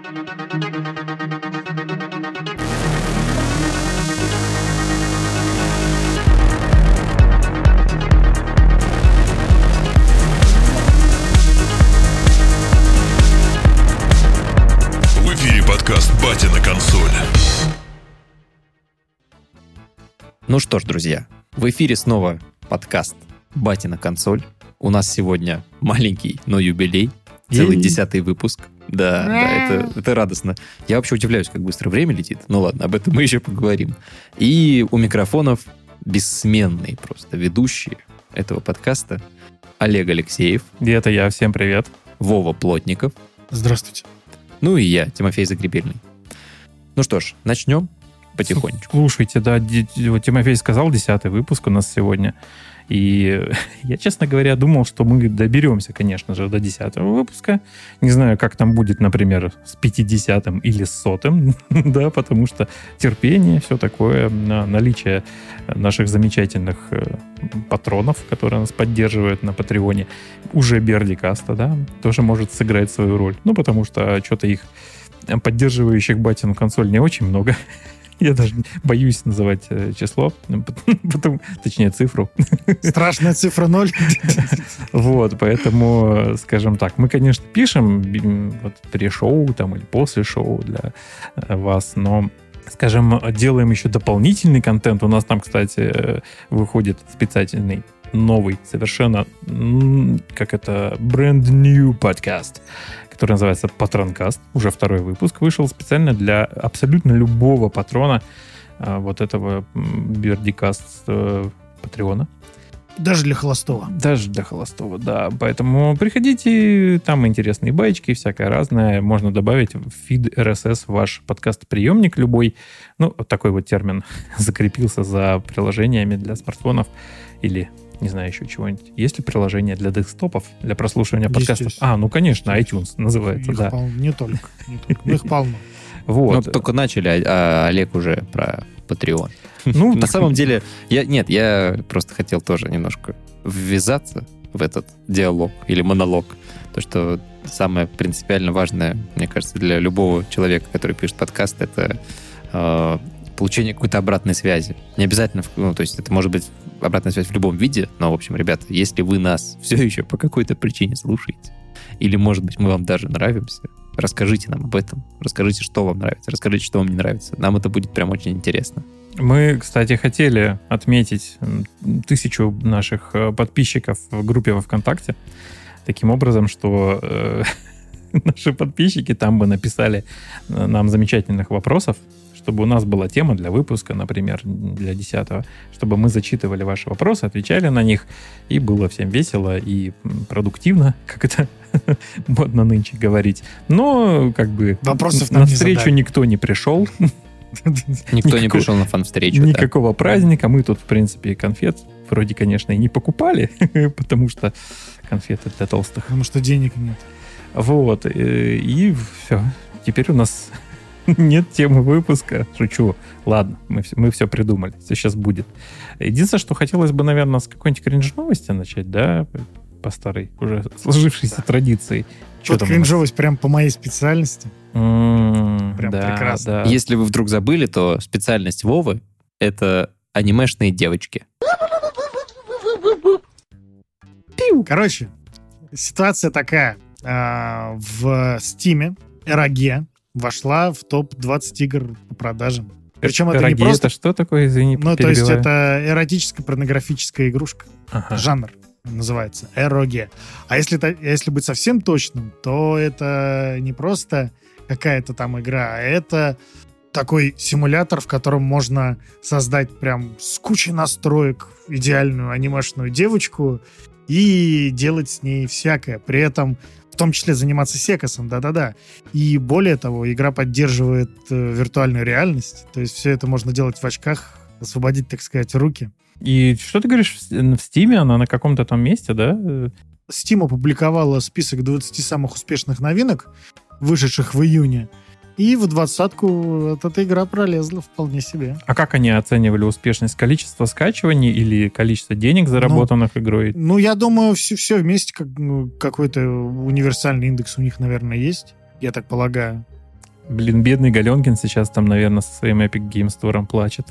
В эфире подкаст «Батя на консоли». Ну что ж, друзья, в эфире снова подкаст «Батя на консоль». У нас сегодня маленький, но юбилей. Целый 10-й выпуск. Да, это радостно. Я вообще удивляюсь, как быстро время летит. Ну ладно, об этом мы еще поговорим. И у микрофонов бессменный просто ведущий этого подкаста Олег Алексеев. И это я. Всем привет. Вова Плотников. Здравствуйте. Ну и я, Тимофей Загребельный. Ну что ж, начнем потихонечку. Слушайте, да, Тимофей сказал, 10-й выпуск у нас сегодня. И я, честно говоря, думал, что мы доберемся, конечно же, до 10-го выпуска. Не знаю, как там будет, например, с 50-м или с 100-м, да, потому что терпение, все такое, наличие наших замечательных патронов, которые нас поддерживают на Патреоне, уже Бердикаста, да, тоже может сыграть свою роль. Ну, потому что что-то их поддерживающих батину консоль не очень много. Я даже боюсь называть число, точнее цифру. Страшная цифра 0. Вот, поэтому, скажем так, мы, конечно, пишем вот при шоу там, или после шоу для вас, но, скажем, делаем еще дополнительный контент. У нас там, кстати, выходит специальный новый, совершенно, как это, brand new подкаст, который называется «Патронкаст». Уже 2-й выпуск вышел специально для абсолютно любого патрона вот этого Бердикаст Патреона. Даже для холостого. Даже для холостого, да. Поэтому приходите, там интересные баечки, всякое разное. Можно добавить в фид RSS ваш подкаст-приемник любой. Ну, вот такой вот термин закрепился за приложениями для смартфонов или... Не знаю еще чего-нибудь. Есть ли приложение для десктопов, для прослушивания подкастов? Ну, конечно, iTunes называется, их да. Не только. Их полно. Ну, Вот. только начали, а Олег уже про Patreon. Ну, на самом деле, я просто хотел тоже немножко ввязаться в этот диалог или монолог. То, что самое принципиально важное, мне кажется, для любого человека, который пишет подкаст, это получение какой-то обратной связи. Не обязательно, то есть это может быть обратная связь в любом виде, но, в общем, ребята, если вы нас все еще по какой-то причине слушаете, или, может быть, мы вам даже нравимся, расскажите нам об этом, расскажите, что вам нравится, расскажите, что вам не нравится. Нам это будет прям очень интересно. Мы, кстати, хотели отметить 1000 наших подписчиков в группе во ВКонтакте, таким образом, что наши подписчики там бы написали нам замечательных вопросов, чтобы у нас была тема для выпуска, например, для 10-го, чтобы мы зачитывали ваши вопросы, отвечали на них, и было всем весело и продуктивно, как это модно нынче говорить. Но, как бы, вопросов на встречу никто не пришел. Никто не пришел на фан-встречу. Никакого праздника. Мы тут, в принципе, конфет вроде, конечно, и не покупали, потому что конфеты для толстых. Потому что денег нет. Вот. И все. Теперь у нас... Нет темы выпуска. Шучу. Ладно, мы все придумали. Все сейчас будет. Единственное, что хотелось бы, наверное, с какой-нибудь кринж-новости начать, да, по старой, уже сложившейся традиции. Вот кринжовость прям по моей специальности. Прям прекрасно. Да. Если вы вдруг забыли, то специальность Вовы — это анимешные девочки. Короче, ситуация такая. В Стиме ROG вошла в топ-20 игр по продажам. Причем это не просто... Это что такое, извини, Ну, то есть это эротическая порнографическая игрушка. Жанр называется ROG. А если быть совсем точным, то это не просто какая-то там игра, а это такой симулятор, в котором можно создать прям с кучей настроек идеальную анимешную девочку и делать с ней всякое. При этом в том числе заниматься секосом, да-да-да. И более того, игра поддерживает виртуальную реальность. То есть все это можно делать в очках, освободить, так сказать, руки. И что ты говоришь, в Steam она на каком-то там месте, да? Steam опубликовала список 20 самых успешных новинок, вышедших в июне. И в 20-ку эта игра пролезла вполне себе. А как они оценивали успешность? Количество скачиваний или количество денег, заработанных игрой? Ну, я думаю, все вместе какой-то универсальный индекс у них, наверное, есть. Я так полагаю. Блин, бедный Галенкин сейчас там, наверное, со своим Epic Game Store плачет.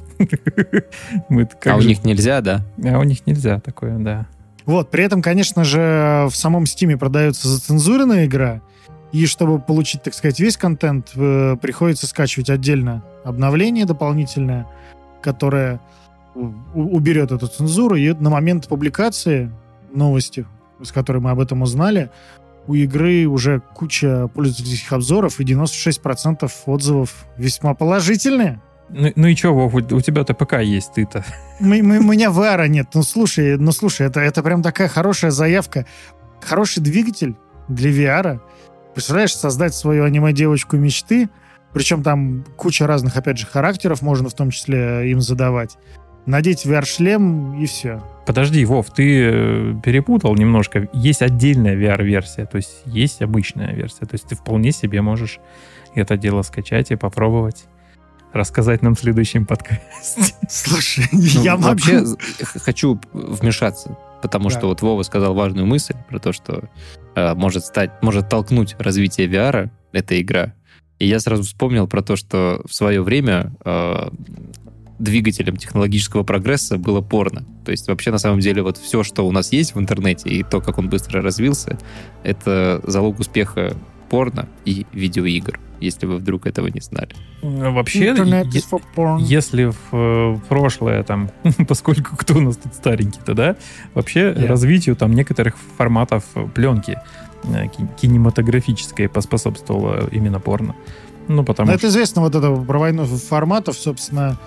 У них нельзя, да? А у них нельзя такое, да. Вот, при этом, конечно же, в самом Steam продается зацензуренная игра, и чтобы получить, так сказать, весь контент, приходится скачивать отдельно обновление дополнительное, которое уберет эту цензуру, и на момент публикации новости, с которой мы об этом узнали, у игры уже куча пользовательских обзоров, и 96% отзывов весьма положительные. Ну и что, Вов, у тебя-то ПК есть, ты-то. У меня VR нет. Ну слушай, это прям такая хорошая заявка. Хороший двигатель для VR. Представляешь, создать свою аниме-девочку мечты, причем там куча разных, опять же, характеров можно в том числе им задавать. Надеть VR-шлем и все. Подожди, Вов, ты перепутал немножко. Есть отдельная VR-версия, то есть есть обычная версия. То есть ты вполне себе можешь это дело скачать и попробовать. Рассказать нам в следующем подкасте. Слушай, я могу... Вообще хочу вмешаться, потому что вот Вова сказал важную мысль про то, что может толкнуть развитие VR эта игра. И я сразу вспомнил про то, что в свое время двигателем технологического прогресса было порно. То есть вообще на самом деле вот все, что у нас есть в интернете, и то, как он быстро развился, это залог успеха порно и видеоигр, если вы вдруг этого не знали. Вообще, если в прошлое, там, поскольку кто у нас тут старенький-то, да, вообще развитию там некоторых форматов пленки кинематографической поспособствовало именно порно. Ну, потому что... Это известно, вот это про войну форматов, собственно,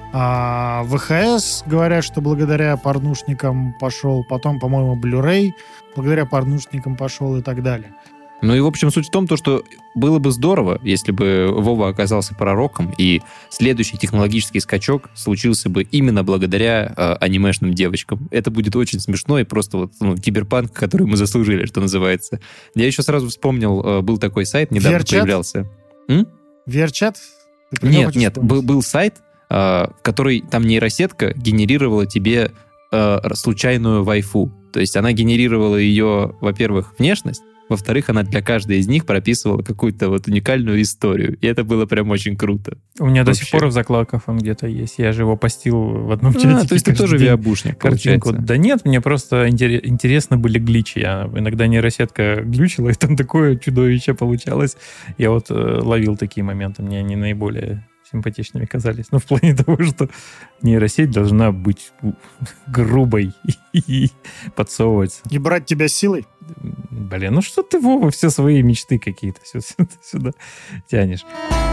ВХС говорят, что благодаря порнушникам пошел, потом, по-моему, Blu-ray благодаря порнушникам пошел и так далее. Ну и, в общем, суть в том, что было бы здорово, если бы Вова оказался пророком, и следующий технологический скачок случился бы именно благодаря анимешным девочкам. Это будет очень смешно, и просто вот киберпанк, который мы заслужили, что называется. Я еще сразу вспомнил, был такой сайт, недавно появлялся. VR-чат? Нет, был сайт, который там нейросетка генерировала тебе случайную вайфу. То есть она генерировала ее, во-первых, внешность, во-вторых, она для каждой из них прописывала какую-то вот уникальную историю. И это было прям очень круто. У меня до сих пор в закладках он где-то есть. Я же его постил в одном чате. То есть ты тоже виабушник, картинку. Да нет, мне просто интересны были гличи. Иногда нейросетка глючила, и там такое чудовище получалось. Я вот ловил такие моменты. Мне они наиболее симпатичными казались. Но в плане того, что нейросеть должна быть грубой и подсовывать. И брать тебя силой? Блин, ну что ты, Вова, все свои мечты какие-то сюда тянешь.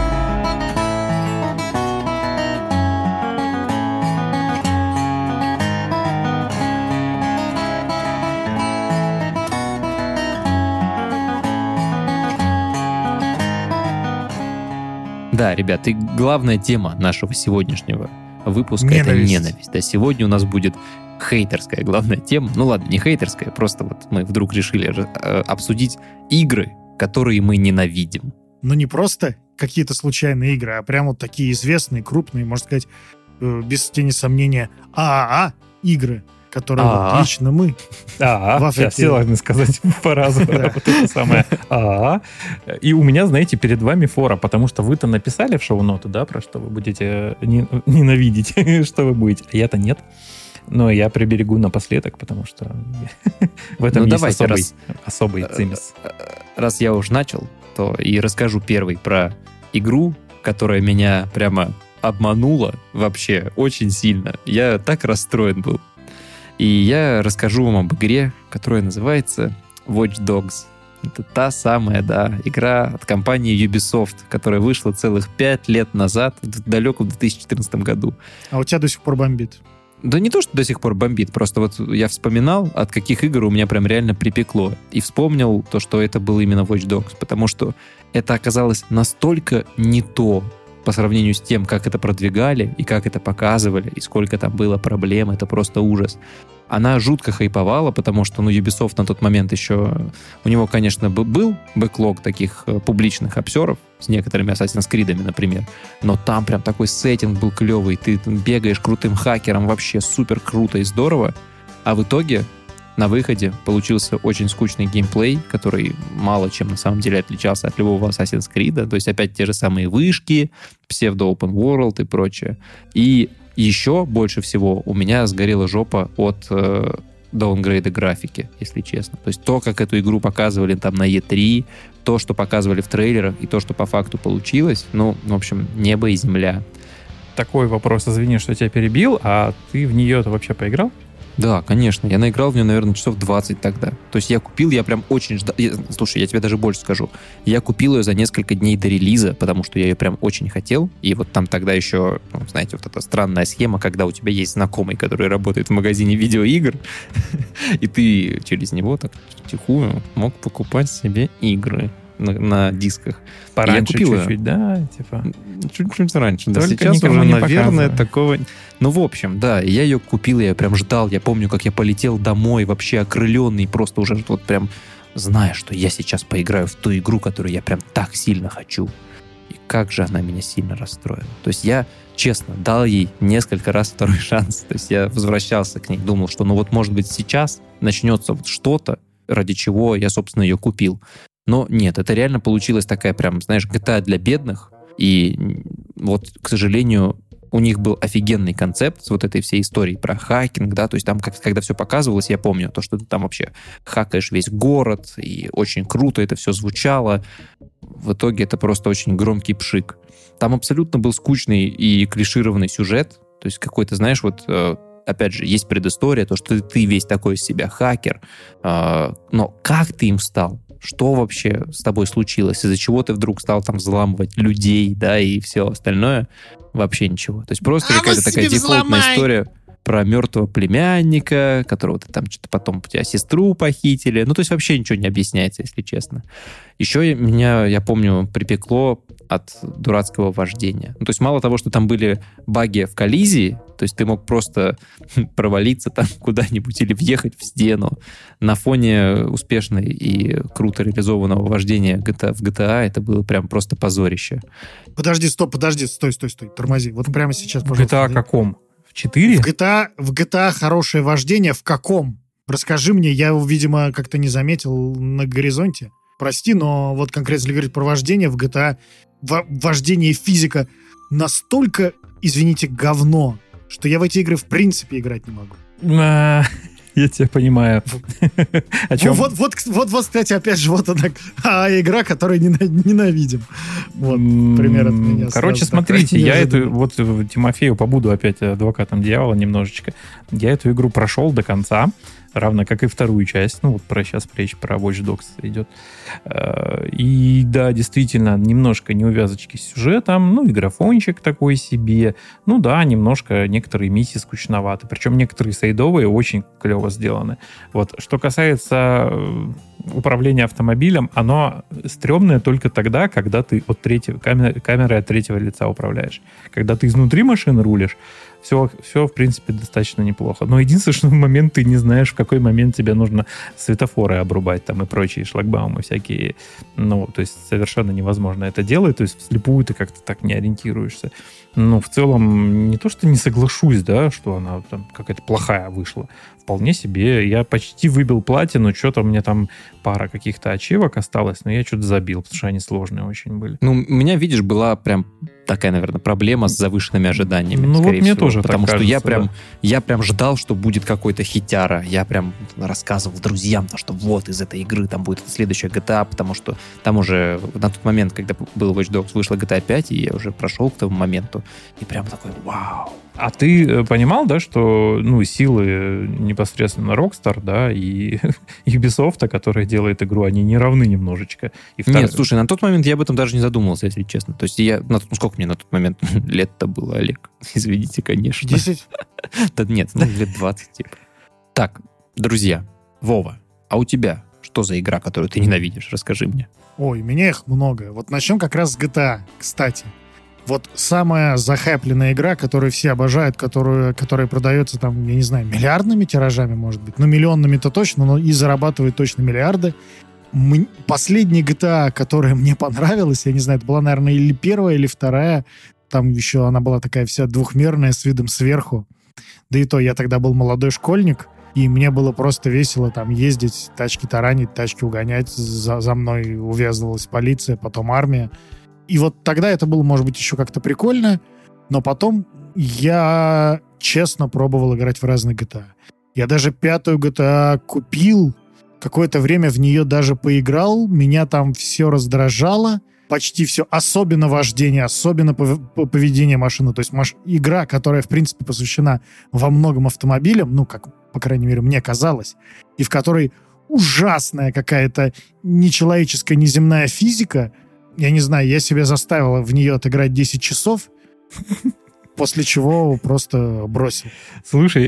Да, ребят, и главная тема нашего сегодняшнего выпуска — это ненависть. Да, сегодня у нас будет хейтерская главная тема. Ну ладно, не хейтерская, просто вот мы вдруг решили обсудить игры, которые мы ненавидим. Ну не просто какие-то случайные игры, а прям вот такие известные, крупные, можно сказать, без тени сомнения, игры, которые вот лично мы... Сейчас все должны сказать по-разному. Вот это самое И у меня, знаете, перед вами фора, потому что вы-то написали в шоу-ноты, да, про что вы будете ненавидеть, что вы будете, а я-то нет. Но я приберегу напоследок, потому что в этом есть особый цимис. Раз я уж начал, то и расскажу первый про игру, которая меня прямо обманула вообще очень сильно. Я так расстроен был. И я расскажу вам об игре, которая называется Watch Dogs. Это та самая, игра от компании Ubisoft, которая вышла целых 5 лет назад, в далеком 2014 году. А у тебя до сих пор бомбит? Да не то, что до сих пор бомбит, просто вот я вспоминал, от каких игр у меня прям реально припекло. И вспомнил то, что это был именно Watch Dogs, потому что это оказалось настолько не то по сравнению с тем, как это продвигали и как это показывали, и сколько там было проблем, это просто ужас. Она жутко хайповала, потому что, Ubisoft на тот момент еще... У него, конечно, был бэклог таких публичных обзоров с некоторыми Assassin's Creed'ами, например, но там прям такой сеттинг был клевый, ты бегаешь крутым хакером, вообще супер круто и здорово, а в итоге на выходе получился очень скучный геймплей, который мало чем на самом деле отличался от любого Assassin's Creed. То есть опять те же самые вышки, псевдо-open world и прочее. И еще больше всего у меня сгорела жопа от даунгрейда графики, если честно. То есть то, как эту игру показывали там на E3, то, что показывали в трейлерах, и то, что по факту получилось, ну, в общем, небо и земля. Такой вопрос, извини, что тебя перебил, а ты в нее-то вообще поиграл? Да, конечно. Я наиграл в нее, наверное, часов 20 тогда. То есть я купил, я прям очень ждал. Слушай, я тебе даже больше скажу. Я купил ее за несколько дней до релиза, потому что я ее прям очень хотел. И вот там тогда еще, ну, знаете, вот эта странная схема, когда у тебя есть знакомый, который работает в магазине видеоигр, и ты через него так тихую мог покупать себе игры на дисках. Пораньше чуть-чуть, да? Типа. Чуть-чуть раньше. Да, Только сейчас уже, наверное, показывай. такого... Ну, в общем, да, я ее купил, я прям ждал. Я помню, как я полетел домой, вообще окрыленный, просто уже вот прям зная, что я сейчас поиграю в ту игру, которую я прям так сильно хочу. И как же она меня сильно расстроила. То есть я, честно, дал ей несколько раз второй шанс. То есть я возвращался к ней, думал, что ну вот, может быть, сейчас начнется вот что-то, ради чего я, собственно, ее купил. Но нет, это реально получилась такая прям, знаешь, GTA для бедных. И вот, к сожалению, у них был офигенный концепт с вот этой всей историей про хакинг, да, то есть там, когда все показывалось, я помню, то, что ты там вообще хакаешь весь город, и очень круто это все звучало. В итоге это просто очень громкий пшик. Там абсолютно был скучный и клишированный сюжет, то есть какой-то, знаешь, вот... Опять же, есть предыстория, то, что ты весь такой из себя хакер, но как ты им стал? Что вообще с тобой случилось? Из-за чего ты вдруг стал там взламывать людей, да, и все остальное? Вообще ничего. То есть просто какая-то такая дефолтная история про мертвого племянника, которого ты там что-то потом у тебя сестру похитили. Ну, то есть вообще ничего не объясняется, если честно. Еще меня, я помню, припекло от дурацкого вождения. Ну, то есть мало того, что там были баги в коллизии, то есть ты мог просто провалиться там куда-нибудь или въехать в стену. На фоне успешной и круто реализованного вождения в GTA это было прям просто позорище. Подожди, стой, тормози. Вот прямо сейчас, пожалуйста. GTA каком? В 4? В GTA хорошее вождение в каком? Расскажи мне, я его, видимо, как-то не заметил на горизонте. Прости, но вот конкретно если говорить про вождение в GTA, вождение и физика настолько, извините, говно, что я в эти игры в принципе играть не могу. Я тебя понимаю. О чем? Вот, кстати, опять же, вот она, игра, которую ненавидим. Вот, пример от меня. Короче, смотрите, я эту, вот Тимофею побуду опять адвокатом дьявола немножечко. Я эту игру прошел до конца, равно как и вторую часть. Ну, вот сейчас речь про Watch Dogs идет. И да, действительно, немножко неувязочки с сюжетом, ну, и графончик такой себе. Ну да, немножко некоторые миссии скучноваты. Причем некоторые сайдовые очень клево сделаны. Вот, что касается управления автомобилем, оно стрёмное только тогда, когда ты от камерой от третьего лица управляешь. Когда ты изнутри машины рулишь, все, в принципе, достаточно неплохо. Но единственный что момент ты не знаешь, в какой момент тебе нужно светофоры обрубать там и прочие шлагбаумы всякие. Ну, то есть совершенно невозможно это делать. То есть вслепую ты как-то так не ориентируешься. Ну, в целом, не то, что не соглашусь, да, что она там какая-то плохая вышла. Вполне себе. Я почти выбил платину, что-то у меня там пара каких-то ачивок осталось, но я что-то забил, потому что они сложные очень были. Ну, у меня, видишь, была прям такая, наверное, проблема с завышенными ожиданиями. Ну, вот мне тоже потому так что кажется, я прям ждал, что будет какой-то хитяра. Я прям рассказывал друзьям, что вот из этой игры там будет следующая GTA, потому что там уже на тот момент, когда был Watch Dogs, вышла GTA 5, и я уже прошел к тому моменту, и прям такой вау. А ты понимал, да, что силы непосредственно Rockstar, да, и Ubisoft, которая делает игру, они не равны немножечко. Нет, слушай, на тот момент я об этом даже не задумывался, если честно. То есть сколько мне на тот момент лет-то было, Олег? Извините, конечно. 10? Да нет, лет 20, типа. Так, друзья, Вова, а у тебя что за игра, которую ты ненавидишь? Расскажи мне. Ой, у меня их много. Вот начнем как раз с GTA, кстати. Вот самая захайпленная игра, которую все обожают, которая продается там, я не знаю, миллиардными тиражами, может быть. Ну, миллионными-то точно, но и зарабатывает точно миллиарды. Последняя GTA, которая мне понравилась, я не знаю, это была, наверное, или первая, или вторая. Там еще она была такая вся двухмерная, с видом сверху. Да и то, я тогда был молодой школьник. и мне было просто весело там ездить, тачки таранить, тачки угонять, за мной увязывалась полиция, потом армия. И вот тогда это было, может быть, еще как-то прикольно, но потом я честно пробовал играть в разные GTA. Я даже 5-ю GTA купил, какое-то время в нее даже поиграл, меня там все раздражало, почти все, особенно вождение, особенно поведение машины. То есть игра, которая, в принципе, посвящена во многом автомобилям, ну, как, по крайней мере, мне казалось, и в которой ужасная какая-то нечеловеческая, неземная физика. Я не знаю, я себя заставил в нее отыграть 10 часов, после чего просто бросил. Слушай,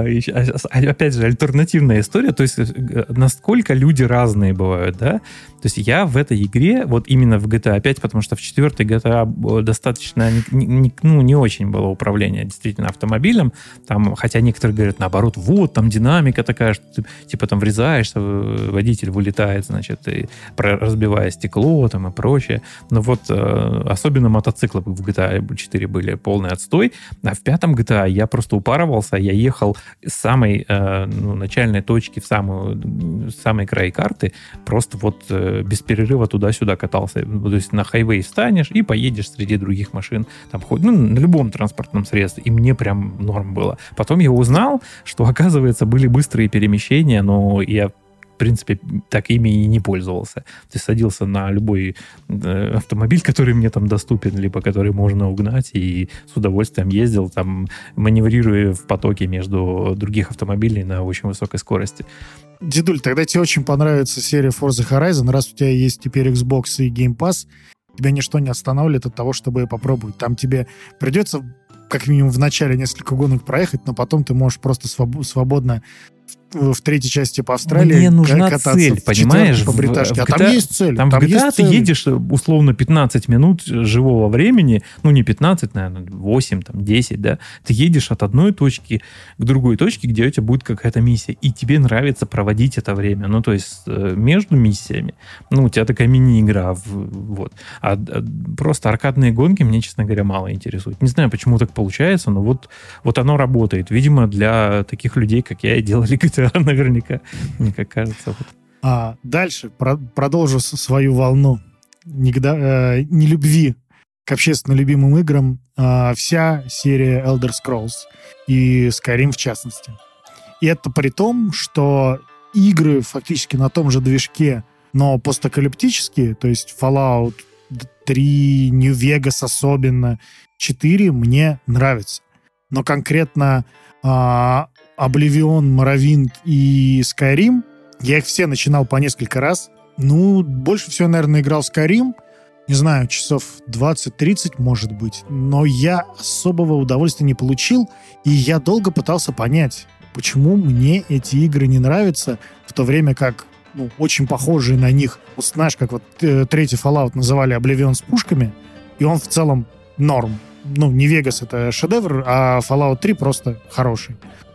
опять же, альтернативная история, то есть насколько люди разные бывают, да? То есть я в этой игре, вот именно в GTA 5, потому что в 4-й GTA достаточно не очень было управление действительно автомобилем, там, хотя некоторые говорят, наоборот, вот, там динамика такая, что ты типа там врезаешься, водитель вылетает, значит, и разбивая стекло там и прочее. Но вот особенно мотоциклы в GTA 4 были полный отстой, а в 5-м GTA я просто упарывался, я ехал с самой начальной точки в самый край карты, просто вот без перерыва туда-сюда катался. То есть на хайвей встанешь и поедешь среди других машин, там, на любом транспортном средстве. И мне прям норм было. Потом я узнал, что, оказывается, были быстрые перемещения, но я в принципе, так ими и не пользовался. Ты садился на любой автомобиль, который мне там доступен, либо который можно угнать, и с удовольствием ездил, там, маневрируя в потоке между других автомобилей на очень высокой скорости. Дедуль, тогда тебе очень понравится серия Forza Horizon. Раз у тебя есть теперь Xbox и Game Pass, тебя ничто не останавливает от того, чтобы попробовать. Там тебе придется как минимум в начале несколько гонок проехать, но потом ты можешь просто свободно в 3-й части по Австралии мне нужна кататься, цель, понимаешь? по бриташке. А там есть цель. Там в GTA ты едешь условно 15 минут живого времени, ну не 15, наверное, 8, там, 10, да. Ты едешь от одной точки к другой точке, где у тебя будет какая-то миссия, и тебе нравится проводить это время. Ну, то есть между миссиями, ну, у тебя такая мини-игра, вот. А просто аркадные гонки мне, честно говоря, мало интересуют. Не знаю, почему так получается, но вот оно работает. Видимо, для таких людей, как я, и делали GTA наверняка, мне как кажется. Вот. Дальше продолжу свою волну нелюбви к общественно любимым играм. Вся серия Elder Scrolls и Skyrim в частности. И это при том, что игры фактически на том же движке, но постапокалиптические, то есть Fallout 3, New Vegas особенно, 4 мне нравятся. Но конкретно Oblivion, Morrowind и Skyrim, я их все начинал по несколько раз. Ну, больше всего, наверное, играл в Skyrim. Не знаю, часов 20-30, может быть. Но я особого удовольствия не получил. И я долго пытался понять, почему мне эти игры не нравятся, в то время как очень похожие на них. Вот знаешь, как вот третий Fallout называли Oblivion с пушками, и он в целом норм. Ну, не Vegas — это шедевр, а Fallout 3 просто хороший.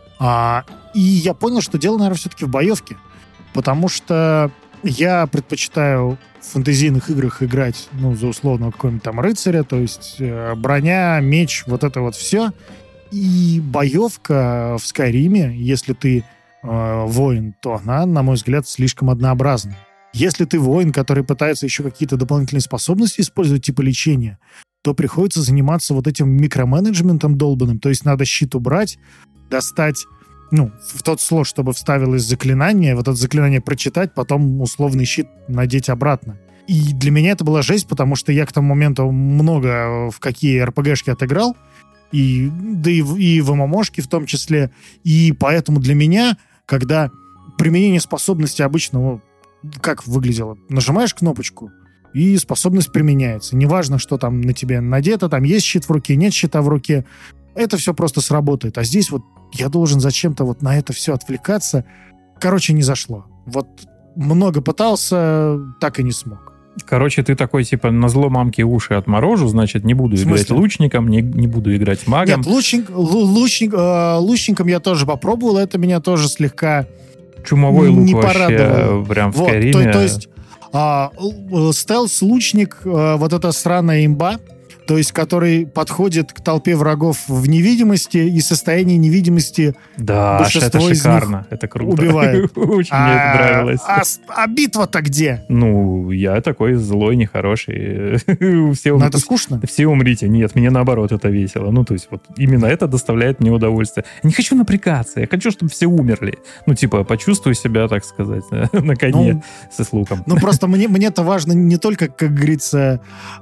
И я понял, что дело, наверное, все-таки в боевке. Потому что я предпочитаю в фэнтезийных играх играть, за условного какого-нибудь там рыцаря, то есть броня, меч, вот это вот все. И боевка в Скайриме, если ты воин, то она, на мой взгляд, слишком однообразна. Если ты воин, который пытается еще какие-то дополнительные способности использовать, типа лечения, то приходится заниматься вот этим микроменеджментом долбанным. То есть надо щит убрать, достать, в тот слот, чтобы вставилось заклинание, вот это заклинание прочитать, потом условный щит надеть обратно. И для меня это была жесть, потому что я к тому моменту много в какие РПГшки отыграл, и в ММОшки в том числе, и поэтому для меня, когда применение способности обычно, как выглядело? Нажимаешь кнопочку, и способность применяется. Неважно, что там на тебе надето, там есть щит в руке, нет щита в руке, это все просто сработает. А здесь вот я должен зачем-то вот на это все отвлекаться. Короче, не зашло. Вот много пытался, так и не смог. Короче, ты такой, типа, назло мамке уши отморожу, значит, не буду играть лучником, не буду играть магом. Нет, лучником я тоже попробовал, это меня тоже слегка чумовой лук не вообще порадовал. Прям в Скайриме. То есть стелс-лучник, вот эта сраная имба, то есть который подходит к толпе врагов в невидимости, и состояние невидимости большинство это из шикарно, них это круто. убивает. Очень мне это нравилось. А битва-то где? Ну, я такой злой, нехороший. Но это скучно. Все умрите. Нет, мне наоборот это весело. Ну, то есть вот именно это доставляет мне удовольствие. Я не хочу напрягаться, я хочу, чтобы все умерли. Ну, типа, почувствую себя, так сказать, на коне с луком. Ну, просто мне-то важно не только, как говорится,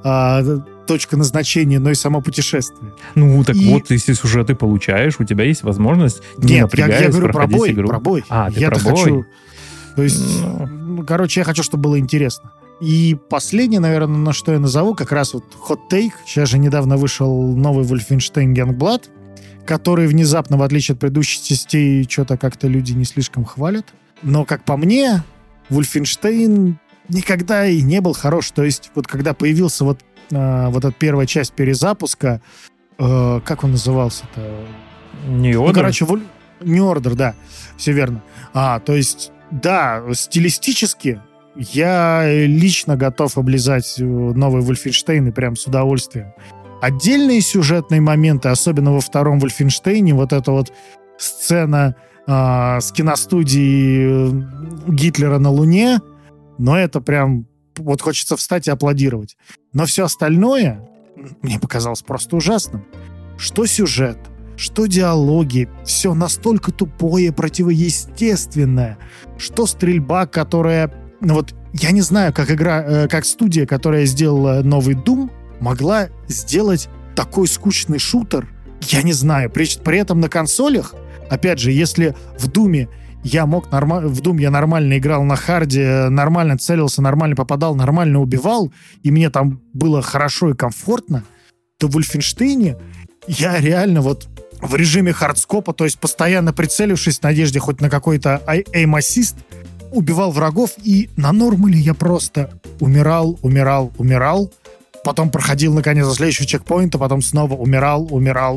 точка назначения, но и само путешествие. Ну, так вот, если сюжет ты получаешь, у тебя есть возможность, не напрягаясь, я говорю проходить игру. про бой. Я-то хочу... То есть, короче, я хочу, чтобы было интересно. И последнее, наверное, на что я назову, как раз вот Hot Take. Сейчас же недавно вышел новый Wolfenstein Youngblood, который внезапно, в отличие от предыдущих частей, что-то как-то люди не слишком хвалят. Но, как по мне, никогда и не был хорош. То есть, вот когда появился вот эта первая часть перезапуска, как он назывался-то? New Order? Ну, короче, New Order, да, все верно. То есть, да, стилистически я лично готов облизать новый Wolfenstein и прям с удовольствием. Отдельные сюжетные моменты, особенно во втором Wolfenstein, вот эта вот сцена с киностудии Гитлера на Луне, но это прям вот хочется встать и аплодировать. Но все остальное мне показалось просто ужасным. Что сюжет, что диалоги, все настолько тупое, противоестественное, что стрельба, которая... Ну вот я не знаю, как студия, которая сделала новый Doom, могла сделать такой скучный шутер. Я не знаю. При этом на консолях, опять же, если в Doom я нормально играл на харде, нормально целился, нормально попадал, нормально убивал, и мне там было хорошо и комфортно, то в Wolfenstein я реально вот в режиме хардскопа, то есть постоянно прицелившись в надежде хоть на какой-то aim-assist, убивал врагов, и на нормале я просто умирал, потом проходил, наконец, до следующего чекпоинта, потом снова умирал.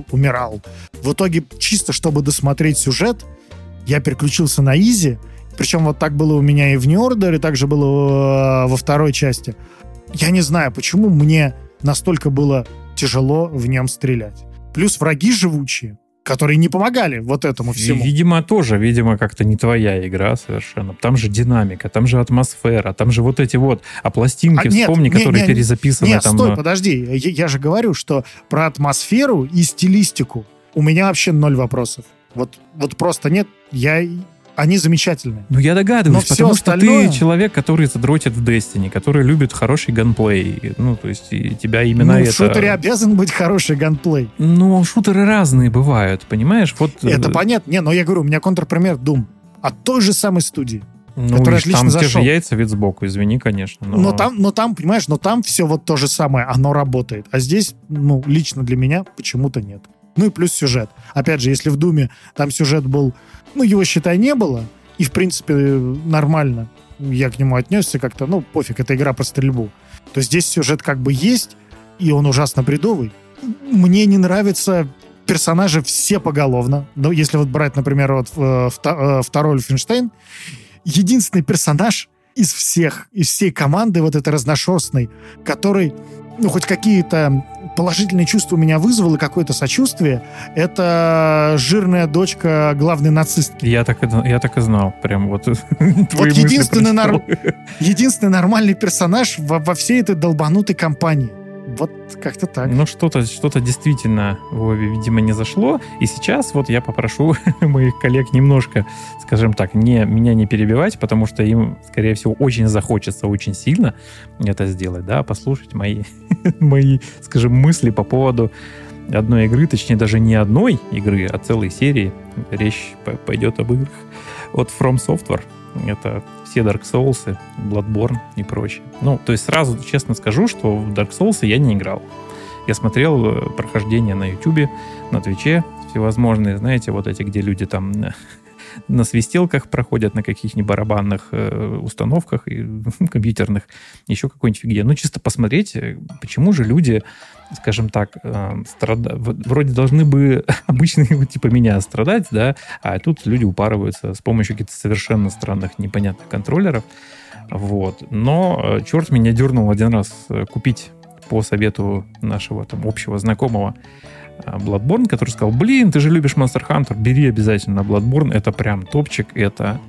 В итоге, чисто чтобы досмотреть сюжет, я переключился на изи, причем вот так было у меня и в New Order, и также было во второй части. Я не знаю, почему мне настолько было тяжело в нем стрелять. Плюс враги живучие, которые не помогали вот этому всему. Видимо, как-то не твоя игра совершенно. Там же динамика, там же атмосфера, там же вот эти вот пластинки, вспомни, которые перезаписаны. Нет, там, стой, подожди. Я же говорю, что про атмосферу и стилистику у меня вообще 0 вопросов. Вот просто нет. Они замечательные. Ну, я догадываюсь, но потому что ты человек, который задротит в Destiny, который любит хороший ганплей. Ну, то есть, и тебя именно это... в шутере обязан быть хороший ганплей. Ну, шутеры разные бывают, понимаешь? Вот... Это понятно. Но я говорю, у меня контрпример Doom от той же самой студии. Ну, который отлично там зашел. те же яйца вид сбоку, извини, конечно. Но там, понимаешь, там все вот то же самое, оно работает. А здесь, лично для меня почему-то нет. Ну и плюс сюжет. Опять же, если в Думе там сюжет был, его, считай, не было, и, в принципе, нормально я к нему отнесся как-то, пофиг, это игра про стрельбу, то здесь сюжет как бы есть, и он ужасно бредовый. Мне не нравятся персонажи все поголовно. Но если вот брать, например, вот второй Wolfenstein, единственный персонаж из всей команды вот этой разношерстной, который, хоть какие-то положительные чувства у меня вызвал и какое-то сочувствие, это жирная дочка главной нацистки. Я так и знал. Прям вот вот единственный нормальный персонаж во всей этой долбанутой компании. Вот как-то так. Ну, что-то действительно, Вове, видимо, не зашло. И сейчас вот я попрошу моих коллег немножко, скажем так, меня не перебивать, потому что им, скорее всего, очень захочется очень сильно это сделать, да, послушать мои, скажем, мысли по поводу одной игры, точнее, даже не одной игры, а целой серии. Речь пойдет об играх от From Software. Это все Dark Souls, Bloodborne и прочее. То есть сразу честно скажу, что в Dark Souls я не играл. Я смотрел прохождения на YouTube, на Твиче, всевозможные, знаете, вот эти, где люди там на свистелках проходят, на каких-нибудь барабанных установках и компьютерных, еще какой-нибудь фигне. Чисто посмотреть, почему же люди, скажем так, вроде должны бы обычные типа меня страдать, да, а тут люди упарываются с помощью каких-то совершенно странных, непонятных контроллеров. Вот. Но черт меня дернул один раз купить по совету нашего там общего знакомого Bloodborne, который сказал, блин, ты же любишь Monster Hunter, бери обязательно Bloodborne, это прям топчик, это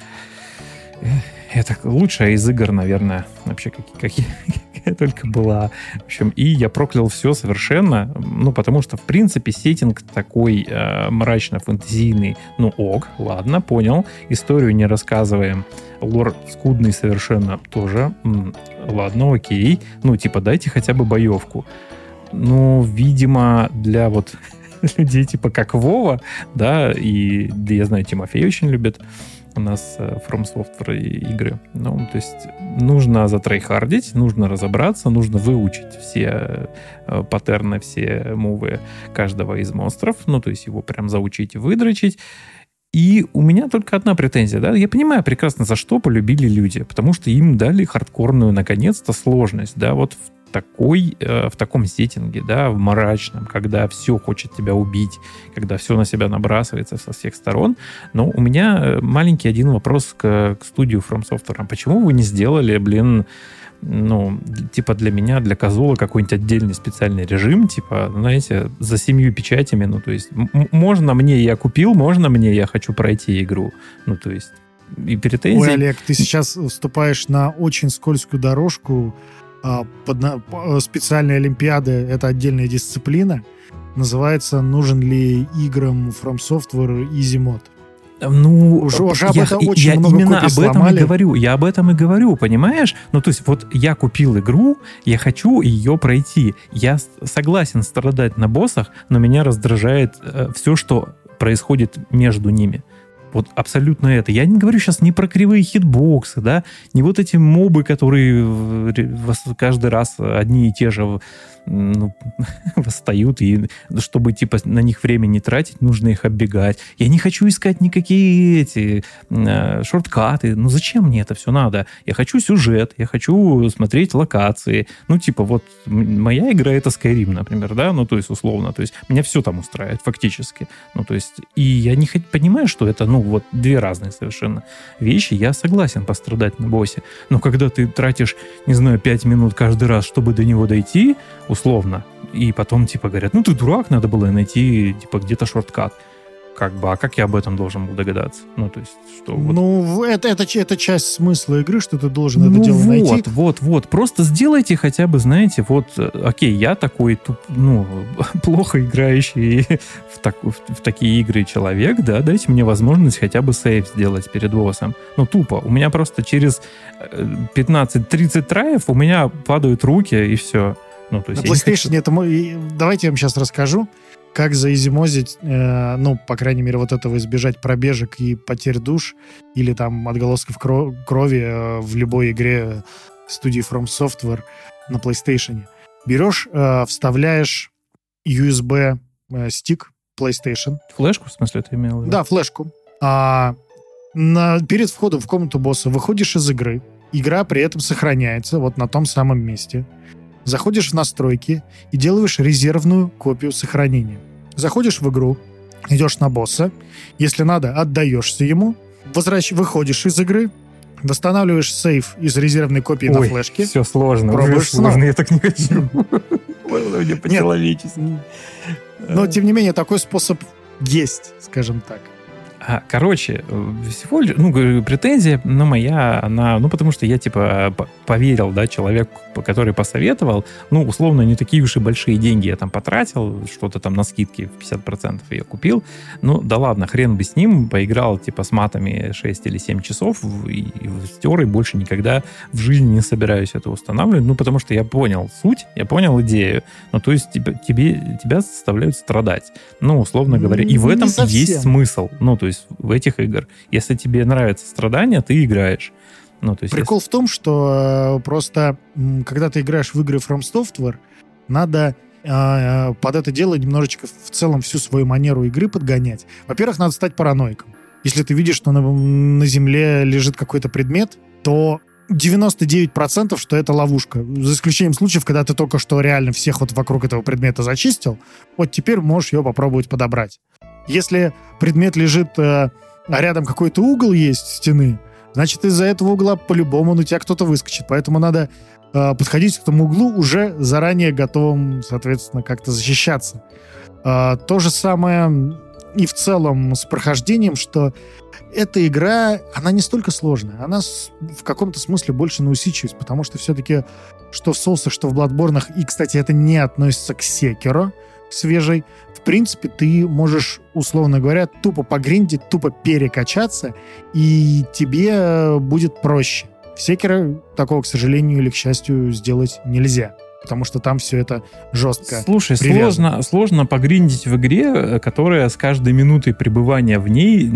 лучшая из игр, наверное, вообще, какая только была. В общем, и я проклял все совершенно, потому что, в принципе, сеттинг такой мрачно-фэнтезийный, ок, ладно, понял, историю не рассказываем, лор скудный совершенно тоже, ладно, окей, дайте хотя бы боевку. Видимо, для вот людей типа как Вова, да, и я знаю, Тимофей очень любит у нас From Software игры. То есть нужно затрейхардить, нужно разобраться, нужно выучить все паттерны, все мувы каждого из монстров, то есть его прям заучить и выдрочить. И у меня только одна претензия, да, я понимаю прекрасно, за что полюбили люди, потому что им дали хардкорную, наконец-то, сложность, да, вот в таком сеттинге, да, в мрачном, когда все хочет тебя убить, когда все на себя набрасывается со всех сторон. Но у меня маленький один вопрос к студию From Software. Почему вы не сделали, для меня, для Казула какой-нибудь отдельный специальный режим, знаете, за 7 печатями, то есть можно мне, я купил, можно мне, я хочу пройти игру, то есть и претензии... Ой, Олег, ты сейчас вступаешь на очень скользкую дорожку. Специальные олимпиады — это отдельная дисциплина. Называется «Нужен ли играм From Software Easy Mod?» Уже об этом очень много именно копий об этом сломали. и говорю. Я об этом и говорю, понимаешь? То есть вот я купил игру, я хочу ее пройти. Я согласен страдать на боссах, но меня раздражает все, что происходит между ними. Вот абсолютно это. Я не говорю сейчас ни про кривые хитбоксы, да, не вот эти мобы, которые каждый раз одни и те же восстают, и чтобы на них время не тратить, нужно их оббегать. Я не хочу искать никакие эти шорткаты. Зачем мне это все надо? Я хочу сюжет, я хочу смотреть локации. Вот моя игра — это Skyrim, например, да, то есть условно, то есть меня все там устраивает фактически. То есть и я не понимаю, что это, две разные совершенно вещи. Я согласен пострадать на боссе, но когда ты тратишь, 5 минут каждый раз, чтобы до него дойти, условно, и потом, говорят, ты дурак, надо было найти, где-то шорткат. А как я об этом должен был догадаться? То есть, что... Это часть смысла игры, что ты должен это дело найти. Вот. Просто сделайте хотя бы, знаете, окей, я такой, плохо играющий в такие игры человек, да, дайте мне возможность хотя бы сейв сделать перед боссом. Тупо. У меня просто через 15-30 траев у меня падают руки, и все. На PlayStation давайте я вам сейчас расскажу, как заизимозить, по крайней мере, вот этого избежать пробежек и потерь душ или там отголосков крови в любой игре студии From Software на PlayStation. Берешь, вставляешь USB стик PlayStation. Флешку, в смысле, ты имел в виду? Да, флешку. Перед входом в комнату босса выходишь из игры. Игра при этом сохраняется вот на том самом месте. Заходишь в настройки и делаешь резервную копию сохранения. Заходишь в игру, идешь на босса. Если надо, отдаешься ему. Выходишь из игры, восстанавливаешь сейв из резервной копии на флешке. Все сложно. Пробуешь сложно, я так не хочу. Мне по-человечески. Но, тем не менее, такой способ есть, скажем так. Короче, всего лишь, претензия, моя, она, потому что я, поверил, да, человеку, который посоветовал, условно, не такие уж и большие деньги я там потратил, что-то там на скидке в 50% я купил, да ладно, хрен бы с ним, поиграл, с матами 6 или 7 часов и стер, и больше никогда в жизни не собираюсь это устанавливать, потому что я понял суть, я понял идею, то есть тебя заставляют страдать, условно говоря, и в этом есть смысл, то есть в этих игр. Если тебе нравится страдание, ты играешь. Прикол в том, что просто когда ты играешь в игры From Software, надо под это дело немножечко в целом всю свою манеру игры подгонять. Во-первых, надо стать параноиком. Если ты видишь, что на земле лежит какой-то предмет, то 99%, что это ловушка. За исключением случаев, когда ты только что реально всех вокруг этого предмета зачистил, теперь можешь ее попробовать подобрать. Если предмет лежит, а рядом какой-то угол есть стены, значит, из-за этого угла по-любому на тебя кто-то выскочит. Поэтому надо подходить к этому углу уже заранее готовым, соответственно, как-то защищаться. То же самое и в целом с прохождением, что эта игра, она не столько сложная, она в каком-то смысле больше на усидчивость, потому что все-таки что в Souls'ах, что в Bloodborne'ах, и, кстати, это не относится к Sekiro свежей, в принципе, ты можешь, условно говоря, тупо погриндить, тупо перекачаться, и тебе будет проще. В Sekiro такого, к сожалению или к счастью, сделать нельзя. Потому что там все это жестко. Слушай, сложно погриндить в игре, которая с каждой минутой пребывания в ней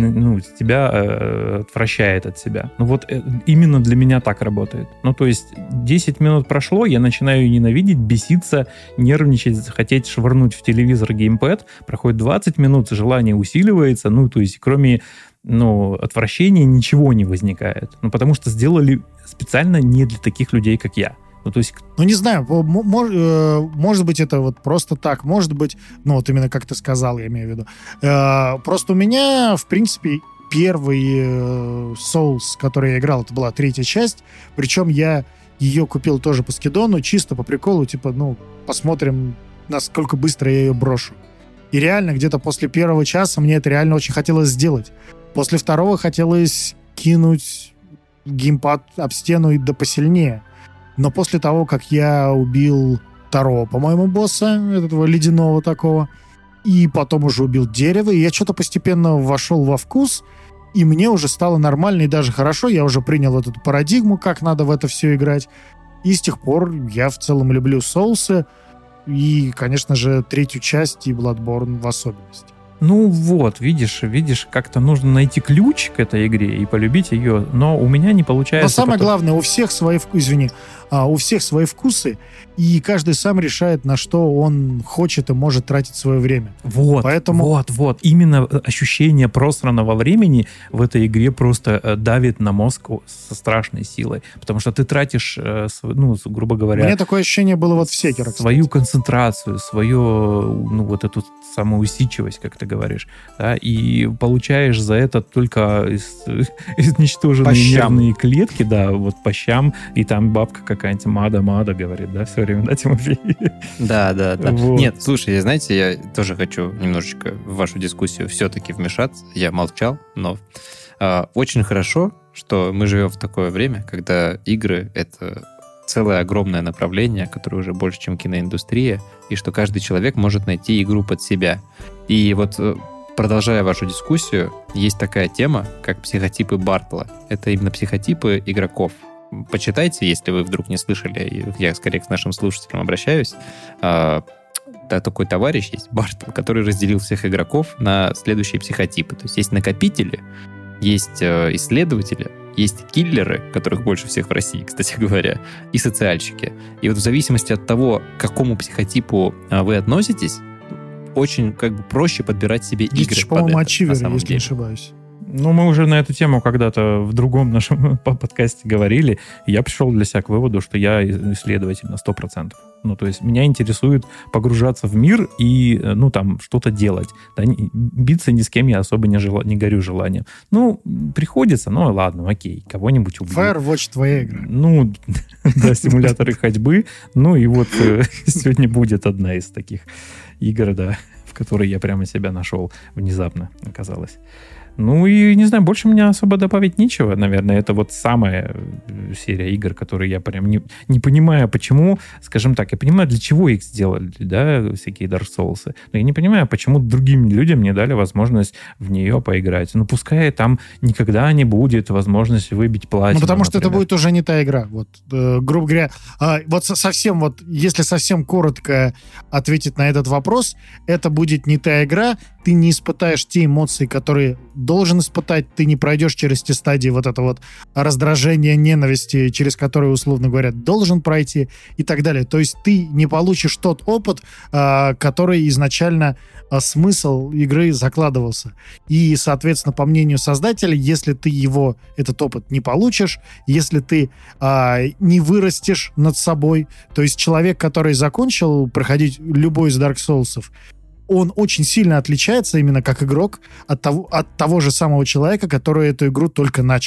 тебя отвращает от себя. Ну вот именно для меня так работает. Ну то есть 10 минут прошло, я начинаю ненавидеть, беситься, нервничать, хотеть швырнуть в телевизор геймпэд. Проходит 20 минут, желание усиливается. Ну то есть кроме отвращения ничего не возникает. Ну потому что сделали специально не для таких людей, как я. Ну, то есть... не знаю, может быть, это вот просто так, может быть, вот именно как ты сказал, я имею в виду. Просто у меня, в принципе, первый Souls, который я играл, это была 3-я часть, причем я ее купил тоже по скидону, чисто по приколу, типа, посмотрим, насколько быстро я ее брошу. И реально, где-то после 1-го часа мне это реально очень хотелось сделать. После 2-го хотелось кинуть геймпад об стену и да посильнее. Но после того, как я убил 2-го, по-моему, босса, этого ледяного такого, и потом уже убил дерево, и я что-то постепенно вошел во вкус, и мне уже стало нормально и даже хорошо, я уже принял эту парадигму, как надо в это все играть, и с тех пор я в целом люблю Souls'ы, и, конечно же, 3-ю часть и Bloodborne в особенности. Ну вот, видишь, как-то нужно найти ключ к этой игре и полюбить ее, но у меня не получается. Но самое главное, у всех свои вкусы, и каждый сам решает, на что он хочет и может тратить свое время. Вот. Именно ощущение просранного времени в этой игре просто давит на мозг со страшной силой, потому что ты тратишь, грубо говоря... У меня такое ощущение было вот в Sekiro. Свою концентрацию, свою, эту самоусидчивость, как ты говоришь, да, и получаешь за это только изничтоженные нервные клетки, да, вот по щам, и там бабка какая-нибудь Мада говорит, да, все время, да, Тимофей? Да. Вот. Нет, слушай, знаете, я тоже хочу немножечко в вашу дискуссию все-таки вмешаться. Я молчал, но очень хорошо, что мы живем в такое время, когда игры — это целое огромное направление, которое уже больше, чем киноиндустрия, и что каждый человек может найти игру под себя. И вот, продолжая вашу дискуссию, есть такая тема, как психотипы Бартла. Это именно психотипы игроков. Почитайте, если вы вдруг не слышали, я скорее к нашим слушателям обращаюсь. Такой товарищ есть, Бартл, который разделил всех игроков на следующие психотипы. То есть накопители, есть исследователи, есть киллеры, которых больше всех в России, кстати говоря, и социальщики. И вот в зависимости от того, к какому психотипу вы относитесь, очень проще подбирать себе игры. По-моему, Ачивер, если не ошибаюсь. Мы уже на эту тему когда-то в другом нашем подкасте говорили, и я пришел для себя к выводу, что я исследователь на 100%. То есть меня интересует погружаться в мир и, там, что-то делать. Да, биться ни с кем я особо не горю желанием. Приходится, ладно, окей, кого-нибудь убью. Firewatch твоя игра. Да, симуляторы ходьбы. И вот сегодня будет одна из таких игр, да, в которой я прямо себя нашел внезапно, оказалось. И, не знаю, больше мне особо добавить нечего, наверное. Это вот самая серия игр, которые я прям не понимаю, почему, скажем так, я понимаю, для чего их сделали, да, всякие Dark Souls. Но я не понимаю, почему другим людям не дали возможность в нее поиграть. Пускай там никогда не будет возможности выбить платину. Потому что это будет уже не та игра. Вот, грубо говоря, вот совсем вот, если совсем коротко ответить на этот вопрос, это будет не та игра, ты не испытаешь те эмоции, которые должен испытать, ты не пройдешь через те стадии вот это вот раздражения, ненависти, через которые, условно говоря, должен пройти и так далее. То есть ты не получишь тот опыт, который изначально смысл игры закладывался. И, соответственно, по мнению создателя, если ты этот опыт не получишь, если ты не вырастешь над собой, то есть человек, который закончил проходить любой из Dark Souls'ов, он очень сильно отличается именно как игрок от того же самого человека, который эту игру только начал.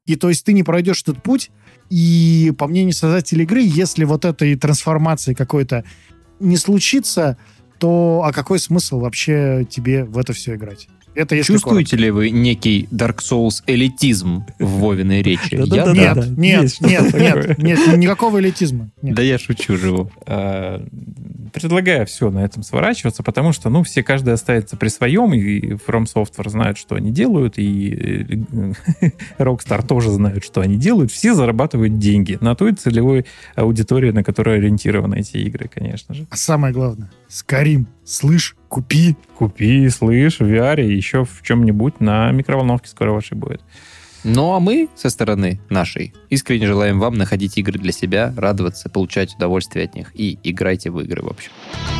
И то есть ты не пройдешь этот путь, и, по мнению создателей игры, если вот этой трансформации какой-то не случится, то а какой смысл вообще тебе в это все играть? Это если Чувствуете коротко. ли вы некий Dark Souls элитизм в Вовиной речи? Нет, никакого элитизма. Нет. Да я шучу, живу. Предлагаю все на этом сворачиваться, потому что, каждый остается при своем, и From Software знают, что они делают, и Rockstar тоже знают, что они делают. Все зарабатывают деньги на той целевой аудитории, на которую ориентированы эти игры, конечно же. А самое главное, Skyrim, слышь, купи. Купи, слышь, в VR, еще в чем-нибудь на микроволновке скоро вашей будет. Ну, а мы со стороны нашей искренне желаем вам находить игры для себя, радоваться, получать удовольствие от них и играйте в игры, в общем.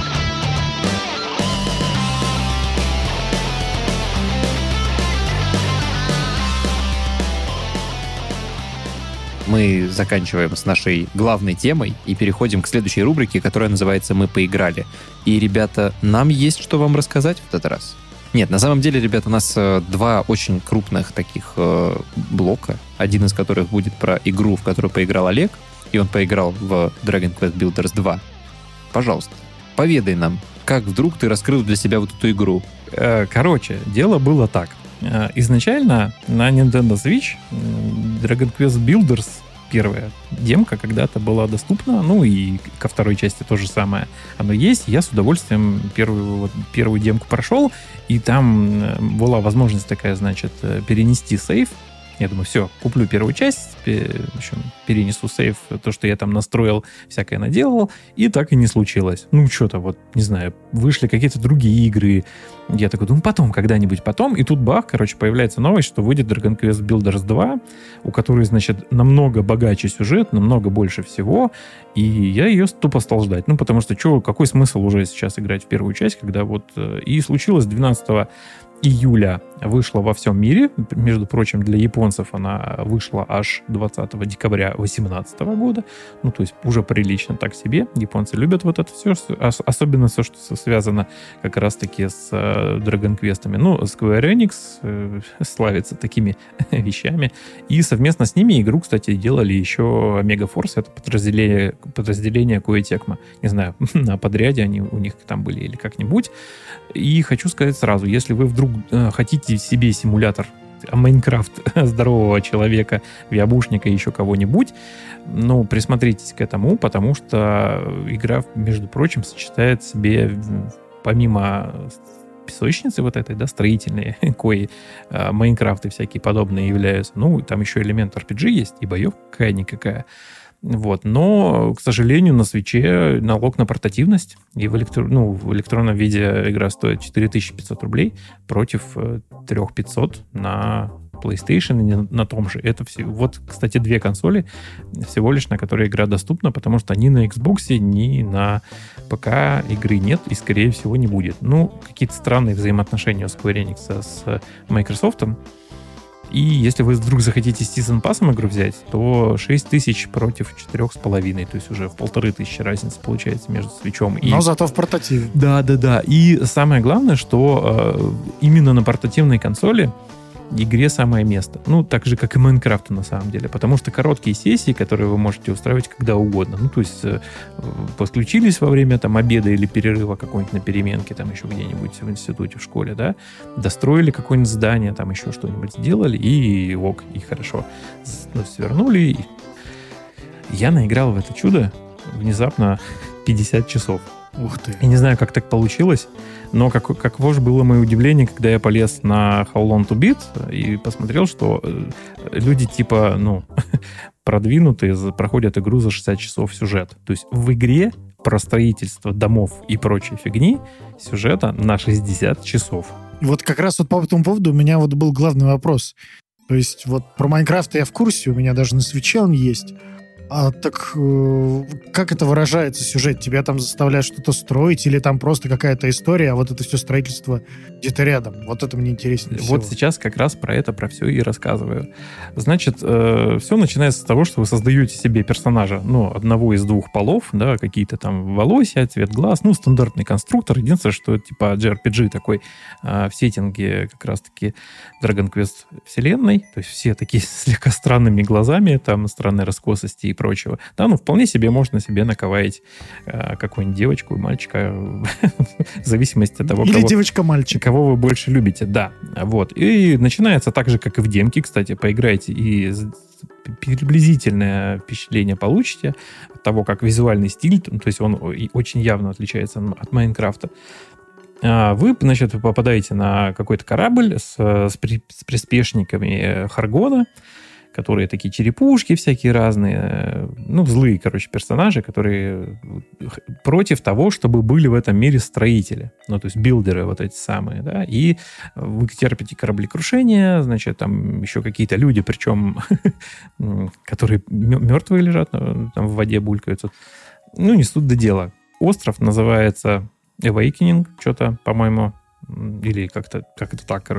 Мы заканчиваем с нашей главной темой и переходим к следующей рубрике, которая называется «Мы поиграли». И, ребята, нам есть что вам рассказать в этот раз. Нет, на самом деле, ребята, у нас два очень крупных таких блока. Один из которых будет про игру, в которую поиграл Олег, и он поиграл в Dragon Quest Builders 2. Пожалуйста, поведай нам, как вдруг ты раскрыл для себя вот эту игру. Короче, дело было так. Изначально на Nintendo Switch Dragon Quest Builders первая демка когда-то была доступна, и ко второй части то же самое. Оно есть, я с удовольствием первую демку прошел, и там была возможность такая, значит, перенести сейв. Я думаю, все, куплю первую часть, в общем, перенесу сейв, то, что я там настроил, всякое наделал, и так и не случилось. Что-то не знаю, вышли какие-то другие игры. Я такой думаю, потом, когда-нибудь потом. И тут бах, появляется новость, что выйдет Dragon Quest Builders 2, у которой, значит, намного богаче сюжет, намного больше всего, и я ее тупо стал ждать. Потому что, какой смысл уже сейчас играть в первую часть, когда И случилось 12 июля вышла во всем мире. Между прочим, для японцев она вышла аж 20 декабря 2018 года. То есть уже прилично так себе. Японцы любят вот это все, особенно все, что связано как раз-таки с Dragon Quest'ами. Square Enix славится такими вещами. И совместно с ними игру, кстати, делали еще Omega Force. Это подразделение Koei Tecmo. Не знаю, на подряде они у них там были или как-нибудь. И хочу сказать сразу, если вы вдруг хотите себе симулятор Майнкрафт здорового человека, виабушника и еще кого-нибудь, присмотритесь к этому, потому что игра, между прочим, сочетает в себе, помимо песочницы вот этой, строительной, кои Майнкрафт и всякие подобные являются, там еще элемент RPG есть, и боевка какая-никакая. Но, к сожалению, на Switch'е налог на портативность, и в электронном виде игра стоит 4500 рублей против 3500 на PlayStation и на том же. Это все. Кстати, две консоли всего лишь, на которые игра доступна, потому что ни на Xbox, ни на ПК игры нет и, скорее всего, не будет. Какие-то странные взаимоотношения у Square Enix с Microsoft. И если вы вдруг захотите с Season Pass'ом игру взять, то 6000 против 4,5. То есть уже в 1500 разница получается между Switch'ом и... Но зато в портативе. Да. И самое главное, что именно на портативной консоли игре самое место. Так же, как и Майнкрафту на самом деле. Потому что короткие сессии, которые вы можете устраивать когда угодно. То есть подключились во время обеда или перерыва какой-нибудь на переменке, еще где-нибудь в институте, в школе, достроили какое-нибудь здание, еще что-нибудь сделали, и и хорошо. Свернули. Я наиграл в это чудо внезапно 50 часов. Ух ты. Я не знаю, как так получилось, но каково же было мое удивление, когда я полез на How Long to Beat и посмотрел, что люди продвинутые проходят игру за 60 часов сюжет. То есть в игре про строительство домов и прочей фигни сюжета на 60 часов. И как раз по этому поводу у меня был главный вопрос. То есть про Майнкрафт я в курсе, у меня даже на Switch'е он есть. Так как это выражается сюжет? Тебя там заставляют что-то строить или там просто какая-то история, а вот это все строительство где-то рядом? Вот это мне интереснее всего. Вот сейчас как раз про все и рассказываю. Значит, все начинается с того, что вы создаете себе персонажа, одного из двух полов, да, какие-то там волосья, цвет глаз, стандартный конструктор. Единственное, что это типа JRPG такой в сеттинге как раз-таки Dragon Quest вселенной, то есть все такие слегка странными глазами, там странные раскосости и прочего. Да, вполне себе можно себе наковаять какую-нибудь девочку и мальчика в зависимости от того, или девочка-мальчик. Кого вы больше любите, да. Вот. И начинается так же, как и в демке, кстати, поиграйте и приблизительное впечатление получите от того, как визуальный стиль, то есть он очень явно отличается от Майнкрафта. Вы, значит, попадаете на какой-то корабль с приспешниками Харгона, которые такие черепушки всякие разные, злые, персонажи, которые против того, чтобы были в этом мире строители, то есть билдеры вот эти самые, да, и вы терпите кораблекрушение, значит, там еще какие-то люди, причем, которые мертвые лежат, там в воде булькаются, не суть до дела. Остров называется Awakening, что-то, по-моему, или как это так,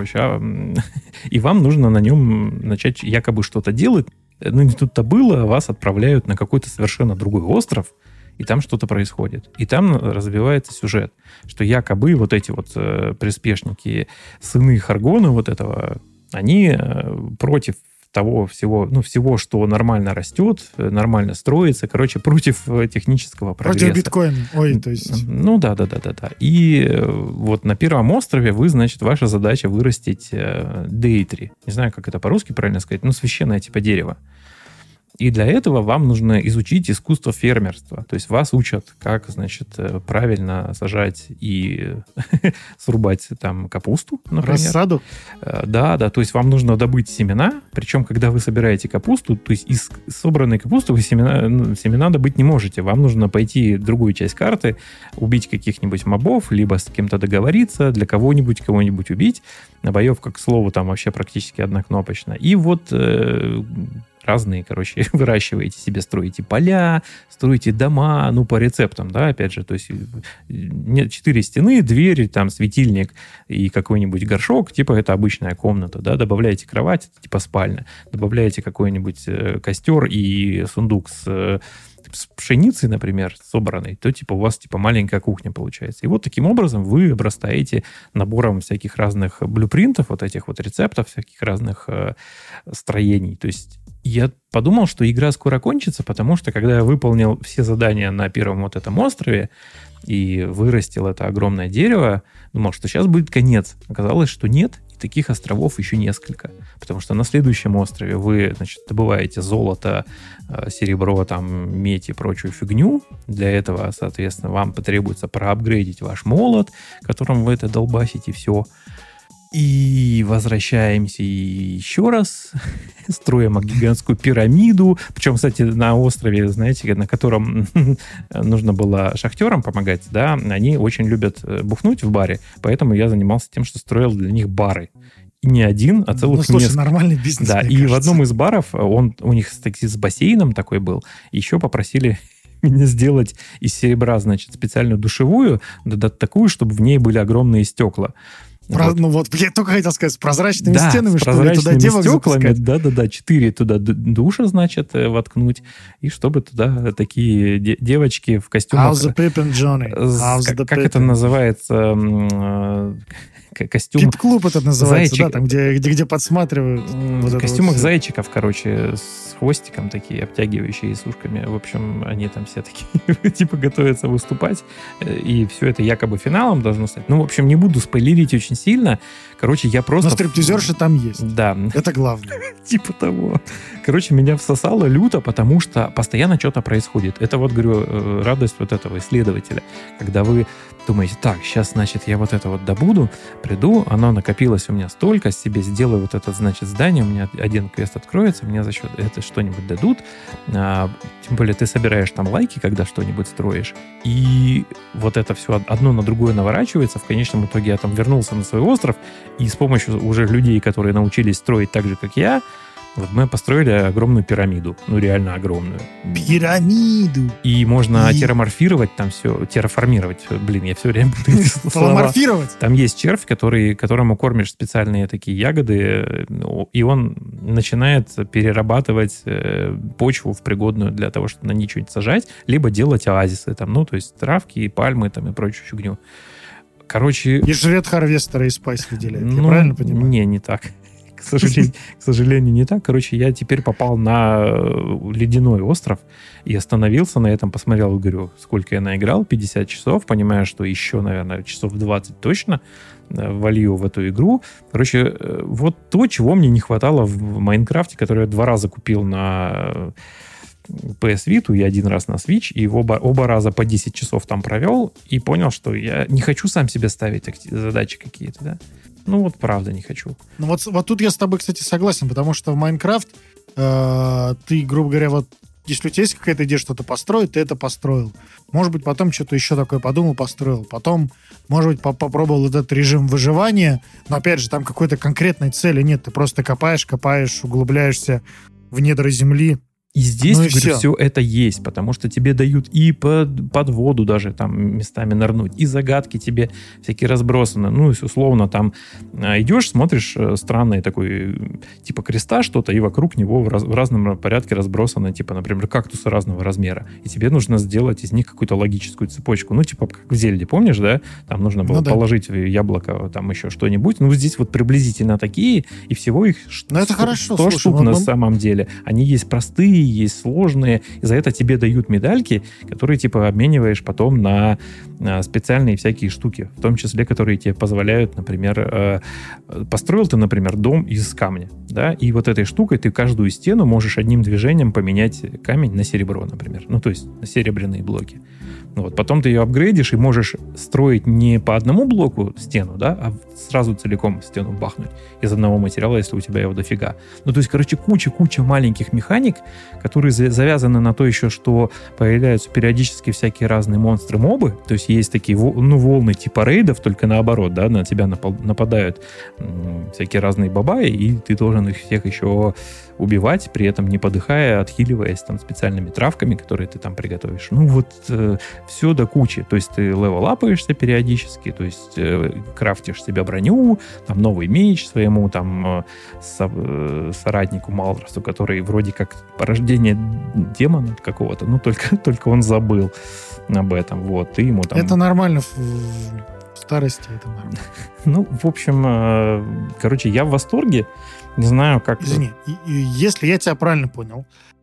и вам нужно на нем начать якобы что-то делать. Не тут-то было, вас отправляют на какой-то совершенно другой остров, и там что-то происходит. И там развивается сюжет, что якобы вот эти вот приспешники, сыны Харгона вот этого, они против того всего, что нормально растет, нормально строится, против технического прогресса. Против биткоина. То есть... Да. И вот на первом острове вы, значит, ваша задача вырастить дейтрі. Не знаю, как это по-русски правильно сказать, священное типа дерево. И для этого вам нужно изучить искусство фермерства. То есть вас учат, как, значит, правильно сажать и срубать там капусту, например. Рассаду? Да. То есть вам нужно добыть семена. Причем, когда вы собираете капусту, то есть из собранной капусты вы семена добыть не можете. Вам нужно пойти в другую часть карты, убить каких-нибудь мобов, либо с кем-то договориться, для кого-нибудь убить. Боевка, к слову, там вообще практически однокнопочно. И вот... разные, выращиваете себе, строите поля, строите дома, по рецептам, да, опять же, то есть 4 стены, дверь, там, светильник и какой-нибудь горшок, типа это обычная комната, да, добавляете кровать, типа спальня, добавляете какой-нибудь костер и сундук с пшеницей, например, собранной, то типа у вас типа маленькая кухня получается. И вот таким образом вы обрастаете набором всяких разных блюпринтов, вот этих вот рецептов, всяких разных строений. То есть я подумал, что игра скоро кончится, потому что когда я выполнил все задания на первом вот этом острове и вырастил это огромное дерево, думал, что сейчас будет конец. Оказалось, что нет, и таких островов еще несколько. Потому что на следующем острове вы, значит, добываете золото, серебро, там, медь и прочую фигню. Для этого, соответственно, вам потребуется проапгрейдить ваш молот, которым вы это долбасите, все. И возвращаемся еще раз, строим гигантскую пирамиду. Причем, кстати, на острове, знаете, на котором нужно было шахтерам помогать, да, они очень любят бухнуть в баре, поэтому я занимался тем, что строил для них бары. И не один, а целых несколько. Нормальный бизнес, да, и кажется. В одном из баров, у них с бассейном такой был, еще попросили меня сделать из серебра, значит, специальную душевую, да, такую, чтобы в ней были огромные стекла. Я только хотел сказать, с прозрачными стенами, с прозрачными туда девок стеклами, запускать. Да, 4 туда душа, значит, воткнуть, и чтобы туда такие девочки в костюмах... How's the pippin', Johnny? Как это называется? Костюм... Пип-клуб это называется, да, там, где подсматривают. В костюмах зайчиков, с хвостиком такие, обтягивающие, с ушками. В общем, они там все такие, типа, готовятся выступать. И все это якобы финалом должно стать. В общем, не буду спойлерить очень сильно. Я просто... Но стриптизерши там есть. Да. Это главное. Типа того. Меня всосало люто, потому что постоянно что-то происходит. Это вот, говорю, радость вот этого исследователя. Когда вы думаете, так, сейчас, значит, я вот это вот добуду, приду, оно накопилось у меня столько, себе сделаю вот это, значит, здание, у меня один квест откроется, мне за счет этого что-нибудь дадут. Тем более ты собираешь там лайки, когда что-нибудь строишь. И вот это все одно на другое наворачивается. В конечном итоге я там вернулся на свой остров, и с помощью уже людей, которые научились строить так же, как я, Вот мы построили огромную пирамиду. Ну, реально огромную. Пирамиду! И можно терраморфировать там все. Терраформировать. Блин, я все время буду эти слова. Теломорфировать? Там есть червь, которому кормишь специальные такие ягоды, и он начинает перерабатывать почву в пригодную для того, чтобы на ней что-нибудь сажать, либо делать оазисы. Там, ну, то есть травки, пальмы там, и прочую фигню. Короче... И жрет Харвестера и Спайс выделяет. Я правильно понимаю? Не так. К сожалению, не так. Короче, я теперь попал на ледяной остров и остановился на этом, посмотрел и говорю, сколько я наиграл, 50 часов, понимаю, что еще, наверное, часов 20 точно волью в эту игру. Короче, вот то, чего мне не хватало в Майнкрафте, который я 2 раза купил на PS Vita и 1 раз на Switch, и оба раза по 10 часов там провел, и понял, что я не хочу сам себе ставить задачи какие-то, да. Ну вот правда не хочу. Ну вот тут я с тобой, кстати, согласен, потому что в Майнкрафт ты, грубо говоря, вот если у тебя есть какая-то идея что-то построить, ты это построил. Может быть, потом что-то еще такое подумал, построил. Потом, может быть, попробовал этот режим выживания, но, опять же, там какой-то конкретной цели нет. Ты просто копаешь, углубляешься в недра земли. И здесь, говорю, все это есть, потому что тебе дают и под воду даже там местами нырнуть, и загадки тебе всякие разбросаны. Ну, условно, там идешь, смотришь странный такой, типа креста что-то, и вокруг него в разном порядке разбросаны, типа, например, кактусы разного размера. И тебе нужно сделать из них какую-то логическую цепочку. Ну, типа, как в Зельде, помнишь, да? Там нужно было положить в яблоко там еще что-нибудь. Ну, здесь вот приблизительно такие, и всего их 100 штук на самом деле. Они есть простые, есть сложные, и за это тебе дают медальки, которые, типа, обмениваешь потом на специальные всякие штуки, в том числе, которые тебе позволяют, например, построил ты, например, дом из камня, да, и вот этой штукой ты каждую стену можешь одним движением поменять камень на серебро, например, ну, то есть на серебряные блоки. Вот. Потом ты ее апгрейдишь и можешь строить не по одному блоку стену, да, а сразу целиком стену бахнуть из одного материала, если у тебя его дофига. Ну, то есть, короче, куча маленьких механик, которые завязаны на то еще, что появляются периодически всякие разные монстры-мобы, то есть есть такие, ну, волны типа рейдов, только наоборот, да, на тебя нападают всякие разные бабаи, и ты должен их всех еще убивать, при этом не подыхая, отхиливаясь там специальными травками, которые ты там приготовишь. Ну, вот все до кучи. То есть ты левелапаешься периодически, то есть крафтишь себе броню, там новый меч своему там соратнику Малдросу, который вроде как порождение демона какого-то, ну, только он забыл об этом. Вот, ты ему там... Это нормально в старости, это нормально. Ну, в общем, короче, я в восторге. Не знаю, как... Извини, если я тебя правильно понял,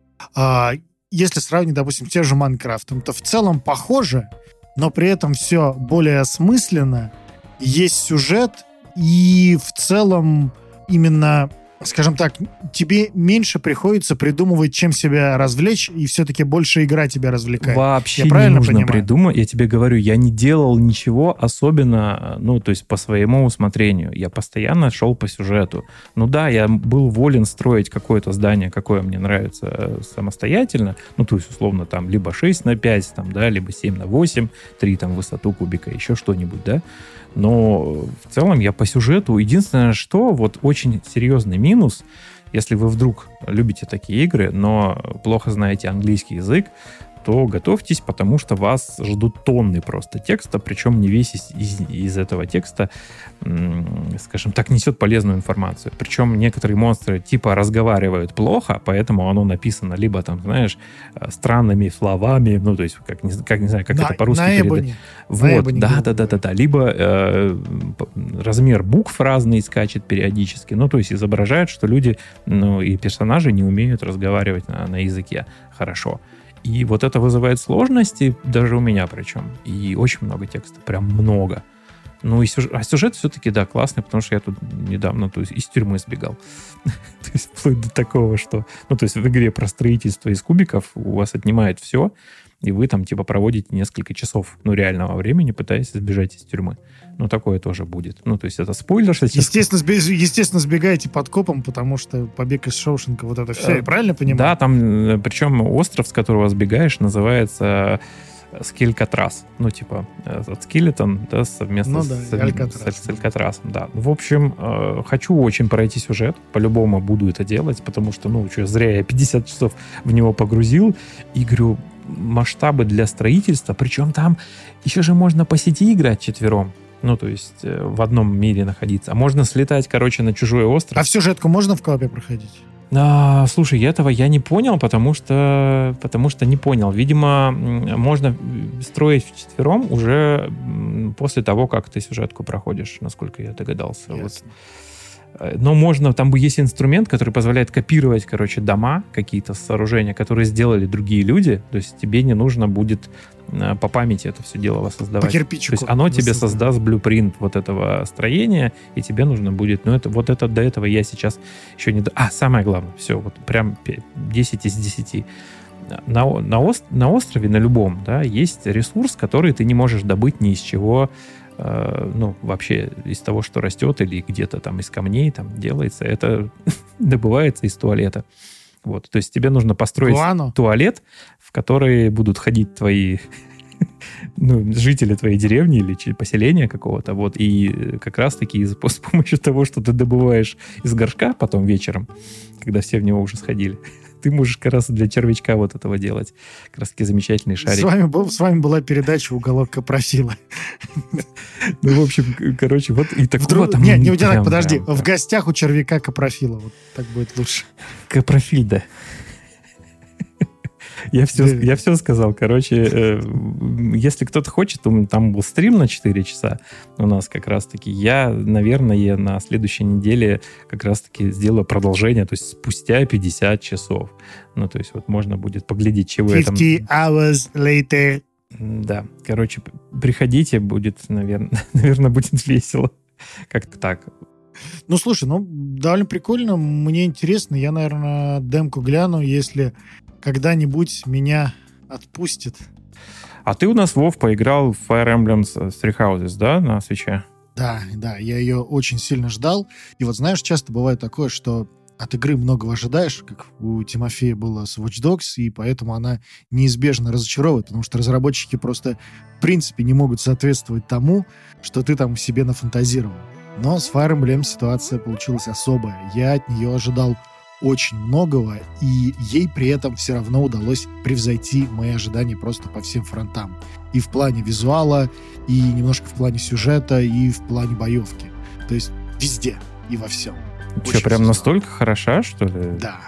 если сравнить, допустим, с тем же Майнкрафтом, то в целом похоже, но при этом все более осмысленно, есть сюжет, и в целом именно, скажем так, тебе меньше приходится придумывать, чем себя развлечь, и все-таки больше игра тебя развлекает. Вообще не нужно придумать. Я тебе говорю, я не делал ничего особенно, ну, то есть по своему усмотрению. Я постоянно шел по сюжету. Ну да, я был волен строить какое-то здание, какое мне нравится самостоятельно. Ну, то есть, условно, там, либо 6/5, там, да, либо 7/8, 3 там высоту кубика, еще что-нибудь, да. Но в целом я по сюжету... Единственное, что вот очень серьезный минус, если вы вдруг любите такие игры, но плохо знаете английский язык, то готовьтесь, потому что вас ждут тонны просто текста, причем не весь из этого текста, скажем так, несет полезную информацию. Причем некоторые монстры типа разговаривают плохо, поэтому оно написано либо там, знаешь, странными словами, ну, то есть, как не знаю, как это по-русски передать. Вот, да. Либо размер букв разный скачет периодически, ну, то есть изображают, что люди, ну, и персонажи не умеют разговаривать на языке хорошо. И вот это вызывает сложности, даже у меня причем. И очень много текста, прям много. Ну, и сюжет все-таки, да, классный, потому что я тут недавно, то есть, из тюрьмы сбегал. То есть, вплоть до такого, что... Ну, то есть, в игре про строительство из кубиков у вас отнимает все, и вы там, типа, проводите несколько часов, ну, реального времени, пытаясь сбежать из тюрьмы. Ну, такое тоже будет. Ну, то есть, это спойлер сейчас. Естественно, сбегаете под копом, потому что побег из Шоушенка, вот это все, я правильно понимаю? Да, там, причем остров, с которого сбегаешь, называется Скелькатрас. Ну, типа, от Скелетон, да, совместно с Алькатрасом, да. В общем, хочу очень пройти сюжет. По-любому буду это делать, потому что, ну, что, зря я 50 часов в него погрузил. И, говорю, масштабы для строительства, причем там еще же можно по сети играть 4. Ну, то есть в одном мире находиться. А можно слетать, короче, на чужой остров. А в сюжетку можно в коопе проходить? Слушай, этого я не понял, потому что не понял. Видимо, можно строить вчетвером уже после того, как ты сюжетку проходишь, насколько я догадался. Вот. Но можно, там есть инструмент, который позволяет копировать, короче, дома, какие-то сооружения, которые сделали другие люди. То есть тебе не нужно будет по памяти это все дело воссоздавать. По кирпичику. То есть оно тебе создаст блюпринт вот этого строения, и тебе нужно будет... Ну, это до этого я сейчас еще не... самое главное, все, вот прям 10 из 10. На острове, на любом, да, есть ресурс, который ты не можешь добыть ни из чего, вообще из того, что растет, или где-то там из камней там делается. Это добывается из туалета. Вот. То есть тебе нужно построить туалет, в который будут ходить твои жители твоей деревни или поселения какого-то. Вот. И как раз-таки с помощью того, что ты добываешь из горшка потом вечером, когда все в него уже сходили, ты можешь как раз для червячка вот этого делать. Как раз-таки замечательный шарик. С вами была передача «Уголок Капрофила». Ну, в общем, короче, вот и такого там... Не так, подожди. В гостях у червяка Капрофила. Вот так будет лучше. Капрофиль, да. Я все сказал. Короче, если кто-то хочет, там был стрим на 4 часа у нас как раз-таки. Я, наверное, на следующей неделе как раз-таки сделаю продолжение, то есть спустя 50 часов. Ну, то есть вот можно будет поглядеть, чего я там... 50 hours later. Да, короче, приходите, будет, наверное, будет весело. Как-то так. Ну, слушай, довольно прикольно. Мне интересно. Я, наверное, демку гляну, если... когда-нибудь меня отпустит. А ты у нас, Вов, поиграл в Fire Emblem Three Houses, да, на свитче? Да, я ее очень сильно ждал. И вот знаешь, часто бывает такое, что от игры многого ожидаешь, как у Тимофея было с Watch Dogs, и поэтому она неизбежно разочаровывает, потому что разработчики просто в принципе не могут соответствовать тому, что ты там себе нафантазировал. Но с Fire Emblem ситуация получилась особая. Я от нее ожидал очень многого, и ей при этом все равно удалось превзойти мои ожидания просто по всем фронтам. И в плане визуала, и немножко в плане сюжета, и в плане боевки. То есть везде и во всем. Что, прям настолько хороша, что ли? Да.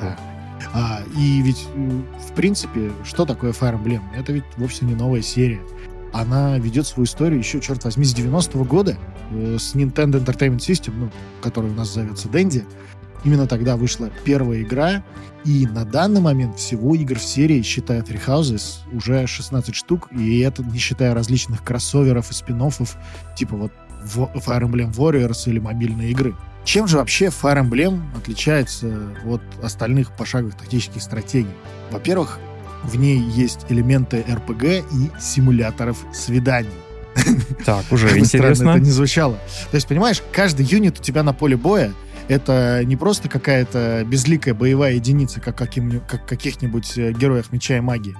И ведь, в принципе, что такое Fire Emblem? Это ведь вовсе не новая серия. Она ведет свою историю еще, черт возьми, с 90-го года, с Nintendo Entertainment System, который у нас зовется Dendy. Именно тогда вышла первая игра, и на данный момент всего игр в серии, считая Three Houses, уже 16 штук, и это не считая различных кроссоверов и спин-оффов, типа вот Fire Emblem Warriors или мобильные игры. Чем же вообще Fire Emblem отличается от остальных пошаговых тактических стратегий? Во-первых, в ней есть элементы RPG и симуляторов свиданий. Так, уже интересно. Странно это не звучало. То есть, понимаешь, каждый юнит у тебя на поле боя это не просто какая-то безликая боевая единица, как каких-нибудь героях меча и магии.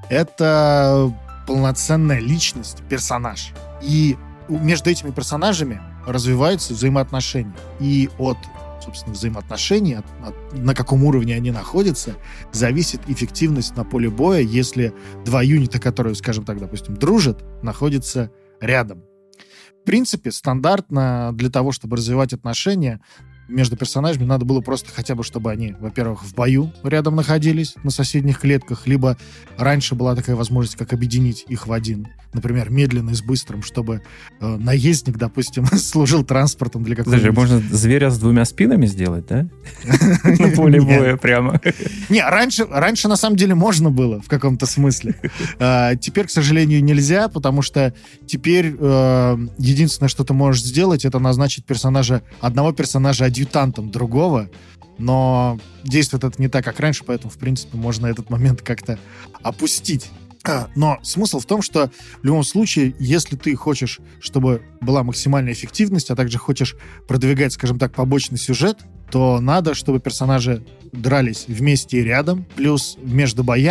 Это полноценная личность, персонаж. И между этими персонажами развиваются взаимоотношения. И от, собственно, взаимоотношений, на каком уровне они находятся, зависит эффективность на поле боя, если два юнита, которые, скажем так, допустим, дружат, находятся рядом. В принципе, стандартно для того, чтобы развивать отношения между персонажами, надо было просто хотя бы, чтобы они, во-первых, в бою рядом находились, на соседних клетках, либо раньше была такая возможность, как объединить их в один. Например, медленный с быстрым, чтобы наездник, допустим, служил транспортом для какого-нибудь... Даже можно зверя с двумя спинами сделать, да? На поле боя прямо. Не, раньше на самом деле можно было в каком-то смысле. Теперь, к сожалению, нельзя, потому что теперь единственное, что ты можешь сделать, это назначить одного персонажа адъютантом другого, но действует это не так, как раньше, поэтому, в принципе, можно этот момент как-то опустить. Но смысл в том, что в любом случае, если ты хочешь, чтобы была максимальная эффективность, а также хочешь продвигать, скажем так, побочный сюжет, то надо, чтобы персонажи дрались вместе и рядом, плюс между боями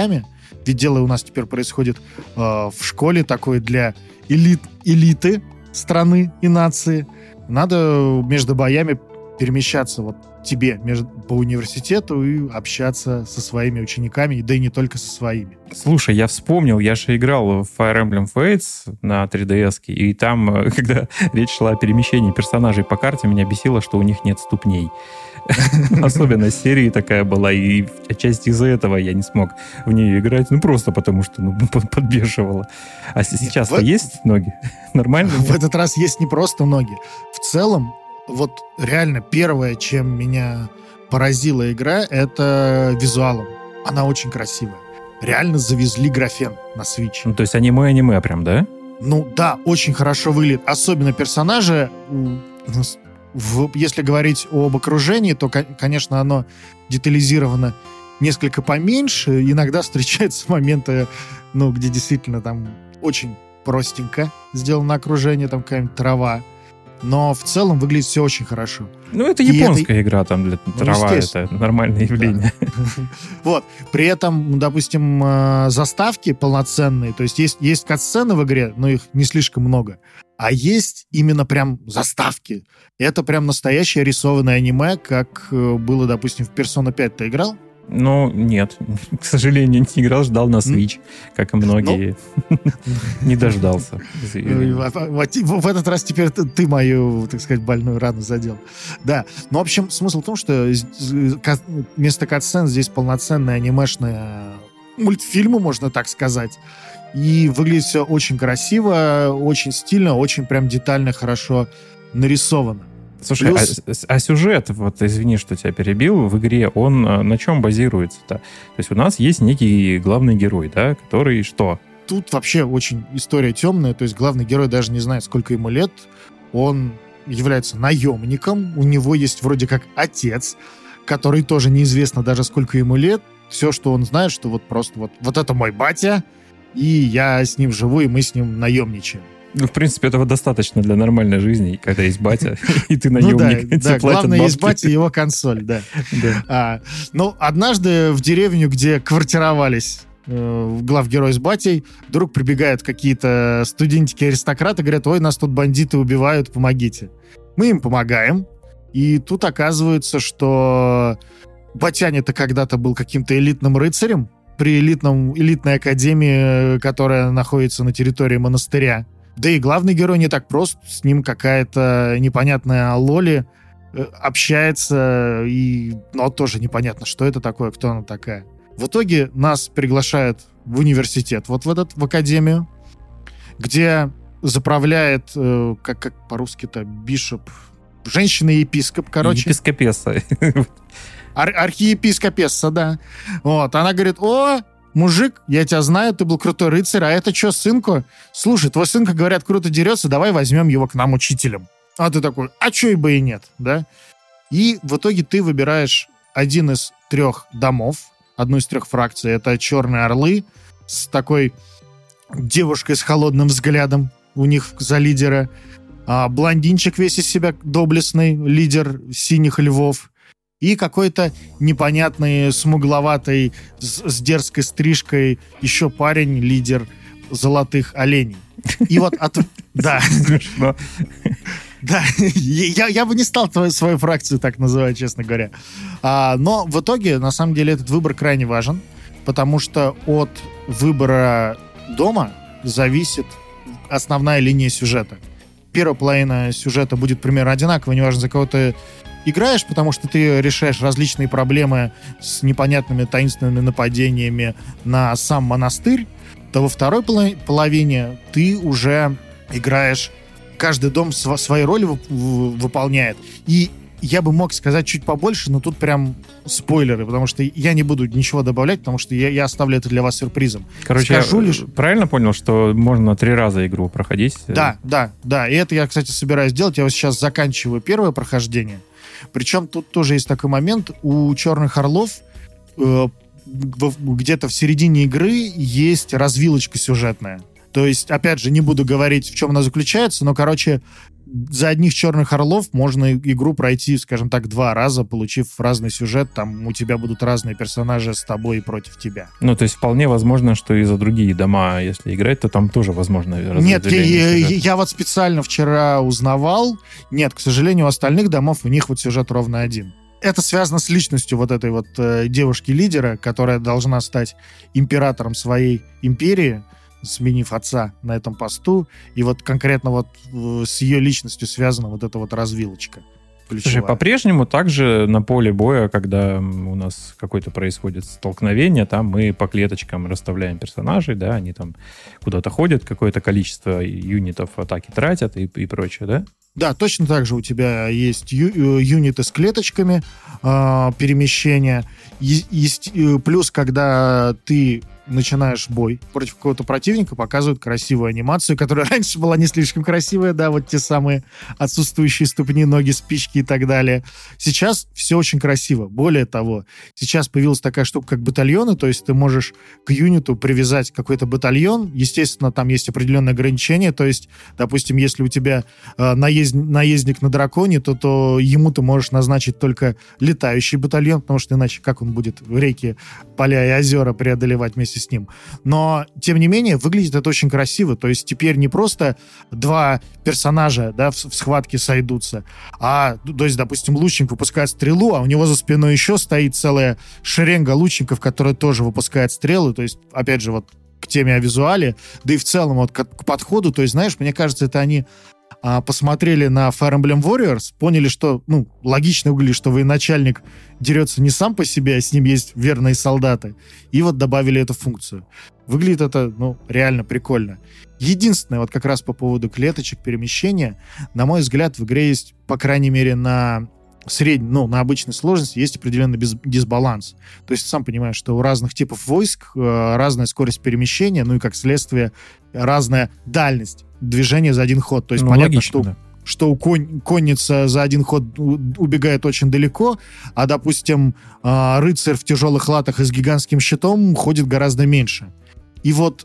Ведь дело у нас теперь происходит в школе такой для элиты страны и нации. Надо между боями перемещаться вот тебе по университету и общаться со своими учениками, да и не только со своими. Слушай, я вспомнил, я же играл в Fire Emblem Fates на 3DS, и там, когда речь шла о перемещении персонажей по карте, меня бесило, что у них нет ступней. Особенно серии такая была, и отчасти из-за этого я не смог в нее играть, просто потому что подбешивало. А сейчас-то есть ноги? Нормально? В этот раз есть не просто ноги. В целом, вот реально первое, чем меня поразила игра, это визуалом. Она очень красивая. Реально завезли графен на Switch. То есть аниме прям, да? Да, очень хорошо выглядит. Особенно персонажи. Если говорить об окружении, то, конечно, оно детализировано несколько поменьше. Иногда встречаются моменты, где действительно там очень простенько сделано окружение, там какая-нибудь трава. Но в целом выглядит все очень хорошо. Это японская игра, там для трава это нормальное явление. Да. Вот. При этом, допустим, заставки полноценные, то есть кат-сцены в игре, но их не слишком много. А есть именно прям заставки. Это прям настоящее рисованное аниме, как было, допустим, в Persona 5. Ты играл? Нет. К сожалению, не играл, ждал на Switch, как и многие. Не дождался. В этот раз теперь ты мою, так сказать, больную рану задел. Да. В общем, смысл в том, что вместо катсцен здесь полноценные анимешные мультфильмы, можно так сказать. И выглядит все очень красиво, очень стильно, очень прям детально, хорошо нарисовано. Слушай, а сюжет, извини, что тебя перебил, в игре, он на чем базируется-то? То есть у нас есть некий главный герой, да, который что? Тут вообще очень история темная, то есть главный герой даже не знает, сколько ему лет, он является наемником, у него есть вроде как отец, который тоже неизвестно даже сколько ему лет, все, что он знает, что просто это мой батя, и я с ним живу, и мы с ним наемничаем. В принципе, этого достаточно для нормальной жизни, когда есть батя, и ты наемник. Да, главное, есть батя и его консоль, да. Однажды в деревню, где квартировались главгерой с батей, вдруг прибегают какие-то студентики-аристократы, говорят: ой, нас тут бандиты убивают, помогите. Мы им помогаем, и тут оказывается, что батяня-то когда-то был каким-то элитным рыцарем при элитной академии, которая находится на территории монастыря. Да и главный герой не так прост, с ним какая-то непонятная лоли общается, но тоже непонятно, что это такое, кто она такая. В итоге нас приглашают в университет, в академию, где заправляет, как по-русски-то, бишоп, женщина-епископ, короче. Епископесса. Архиепископесса, да. Она говорит: о, мужик, я тебя знаю, ты был крутой рыцарь, а это что, сынку? Слушай, твой сынка, говорят, круто дерется, давай возьмем его к нам учителем. А ты такой: а чё бы и нет, да? И в итоге ты выбираешь один из 3 домов, одну из 3 фракций. Это черные орлы с такой девушкой с холодным взглядом у них за лидера. Блондинчик весь из себя доблестный, лидер синих львов. И какой-то непонятный, смугловатый, с дерзкой стрижкой еще парень, лидер золотых оленей. И да. Смешно. Да, я бы не стал свою фракцию так называть, честно говоря. Но в итоге, на самом деле, этот выбор крайне важен, потому что от выбора дома зависит основная линия сюжета. Первая половина сюжета будет примерно одинаковой, неважно, за кого ты играешь, потому что ты решаешь различные проблемы с непонятными таинственными нападениями на сам монастырь, то во второй половине ты уже играешь, каждый дом свою роль выполняет. И я бы мог сказать чуть побольше, но тут прям спойлеры, потому что я не буду ничего добавлять, потому что я оставлю это для вас сюрпризом. Короче, я правильно понял, что можно 3 раза игру проходить? Да. И это я, кстати, собираюсь делать. Я вот сейчас заканчиваю первое прохождение. Причем тут тоже есть такой момент. У «Черных орлов» где-то в середине игры есть развилочка сюжетная. То есть, опять же, не буду говорить, в чем она заключается, но, короче, за одних черных орлов можно игру пройти, скажем так, 2 раза, получив разный сюжет, там у тебя будут разные персонажи с тобой и против тебя. Ну, то есть вполне возможно, что и за другие дома, если играть, то там тоже возможно Нет, я вот специально вчера узнавал, нет, к сожалению, у остальных домов у них вот сюжет ровно один. Это связано с личностью вот этой вот девушки-лидера, которая должна стать императором своей империи, сменив отца на этом посту. И вот конкретно вот с ее личностью связана вот эта вот развилочка. Слушай, по-прежнему также на поле боя, когда у нас какое-то происходит столкновение, там мы по клеточкам расставляем персонажей, да, они там куда-то ходят, какое-то количество юнитов атаки тратят и прочее, да? Да, точно так же у тебя есть юниты с клеточками перемещения. Плюс, когда ты начинаешь бой против какого-то противника, показывают красивую анимацию, которая раньше была не слишком красивая, да, вот те самые отсутствующие ступни, ноги, спички и так далее. Сейчас все очень красиво. Более того, сейчас появилась такая штука, как батальоны, то есть ты можешь к юниту привязать какой-то батальон. Естественно, там есть определенные ограничения, то есть, допустим, если у тебя наездник на драконе, то ему ты можешь назначить только летающий батальон, потому что иначе как он будет реки, поля и озера преодолевать вместе с ним. Но, тем не менее, выглядит это очень красиво. То есть теперь не просто 2 персонажа, да, в схватке сойдутся, а, то есть, допустим, лучник выпускает стрелу, а у него за спиной еще стоит целая шеренга лучников, которые тоже выпускают стрелы. То есть, опять же, вот к теме о визуале, да и в целом вот к подходу. То есть, знаешь, мне кажется, это они посмотрели на Fire Emblem Warriors, поняли, что, логично выглядит, что военачальник дерется не сам по себе, а с ним есть верные солдаты. И вот добавили эту функцию. Выглядит это, реально прикольно. Единственное, вот как раз по поводу клеточек перемещения, на мой взгляд, в игре есть, по крайней мере, на на обычной сложности есть определенный дисбаланс. То есть ты сам понимаешь, что у разных типов войск разная скорость перемещения, и как следствие разная дальность движения за один ход. То есть понятно, логично, что конница за один ход убегает очень далеко, а, допустим, рыцарь в тяжелых латах и с гигантским щитом ходит гораздо меньше. И вот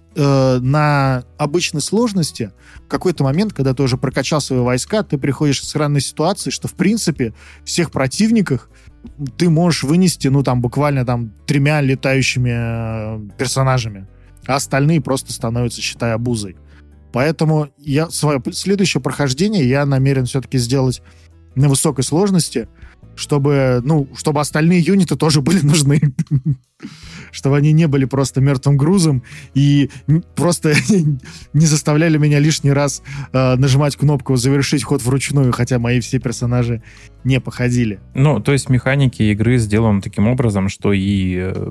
на обычной сложности в какой-то момент, когда ты уже прокачал свои войска, ты приходишь к странной ситуации, что, в принципе, всех противников ты можешь вынести, буквально 3 летающими персонажами, а остальные просто становятся, считай, обузой. Поэтому свое следующее прохождение я намерен все-таки сделать на высокой сложности, чтобы остальные юниты тоже были нужны. Чтобы они не были просто мертвым грузом и просто не заставляли меня лишний раз нажимать кнопку «Завершить ход вручную», хотя мои все персонажи не походили. То есть механики игры сделаны таким образом, что и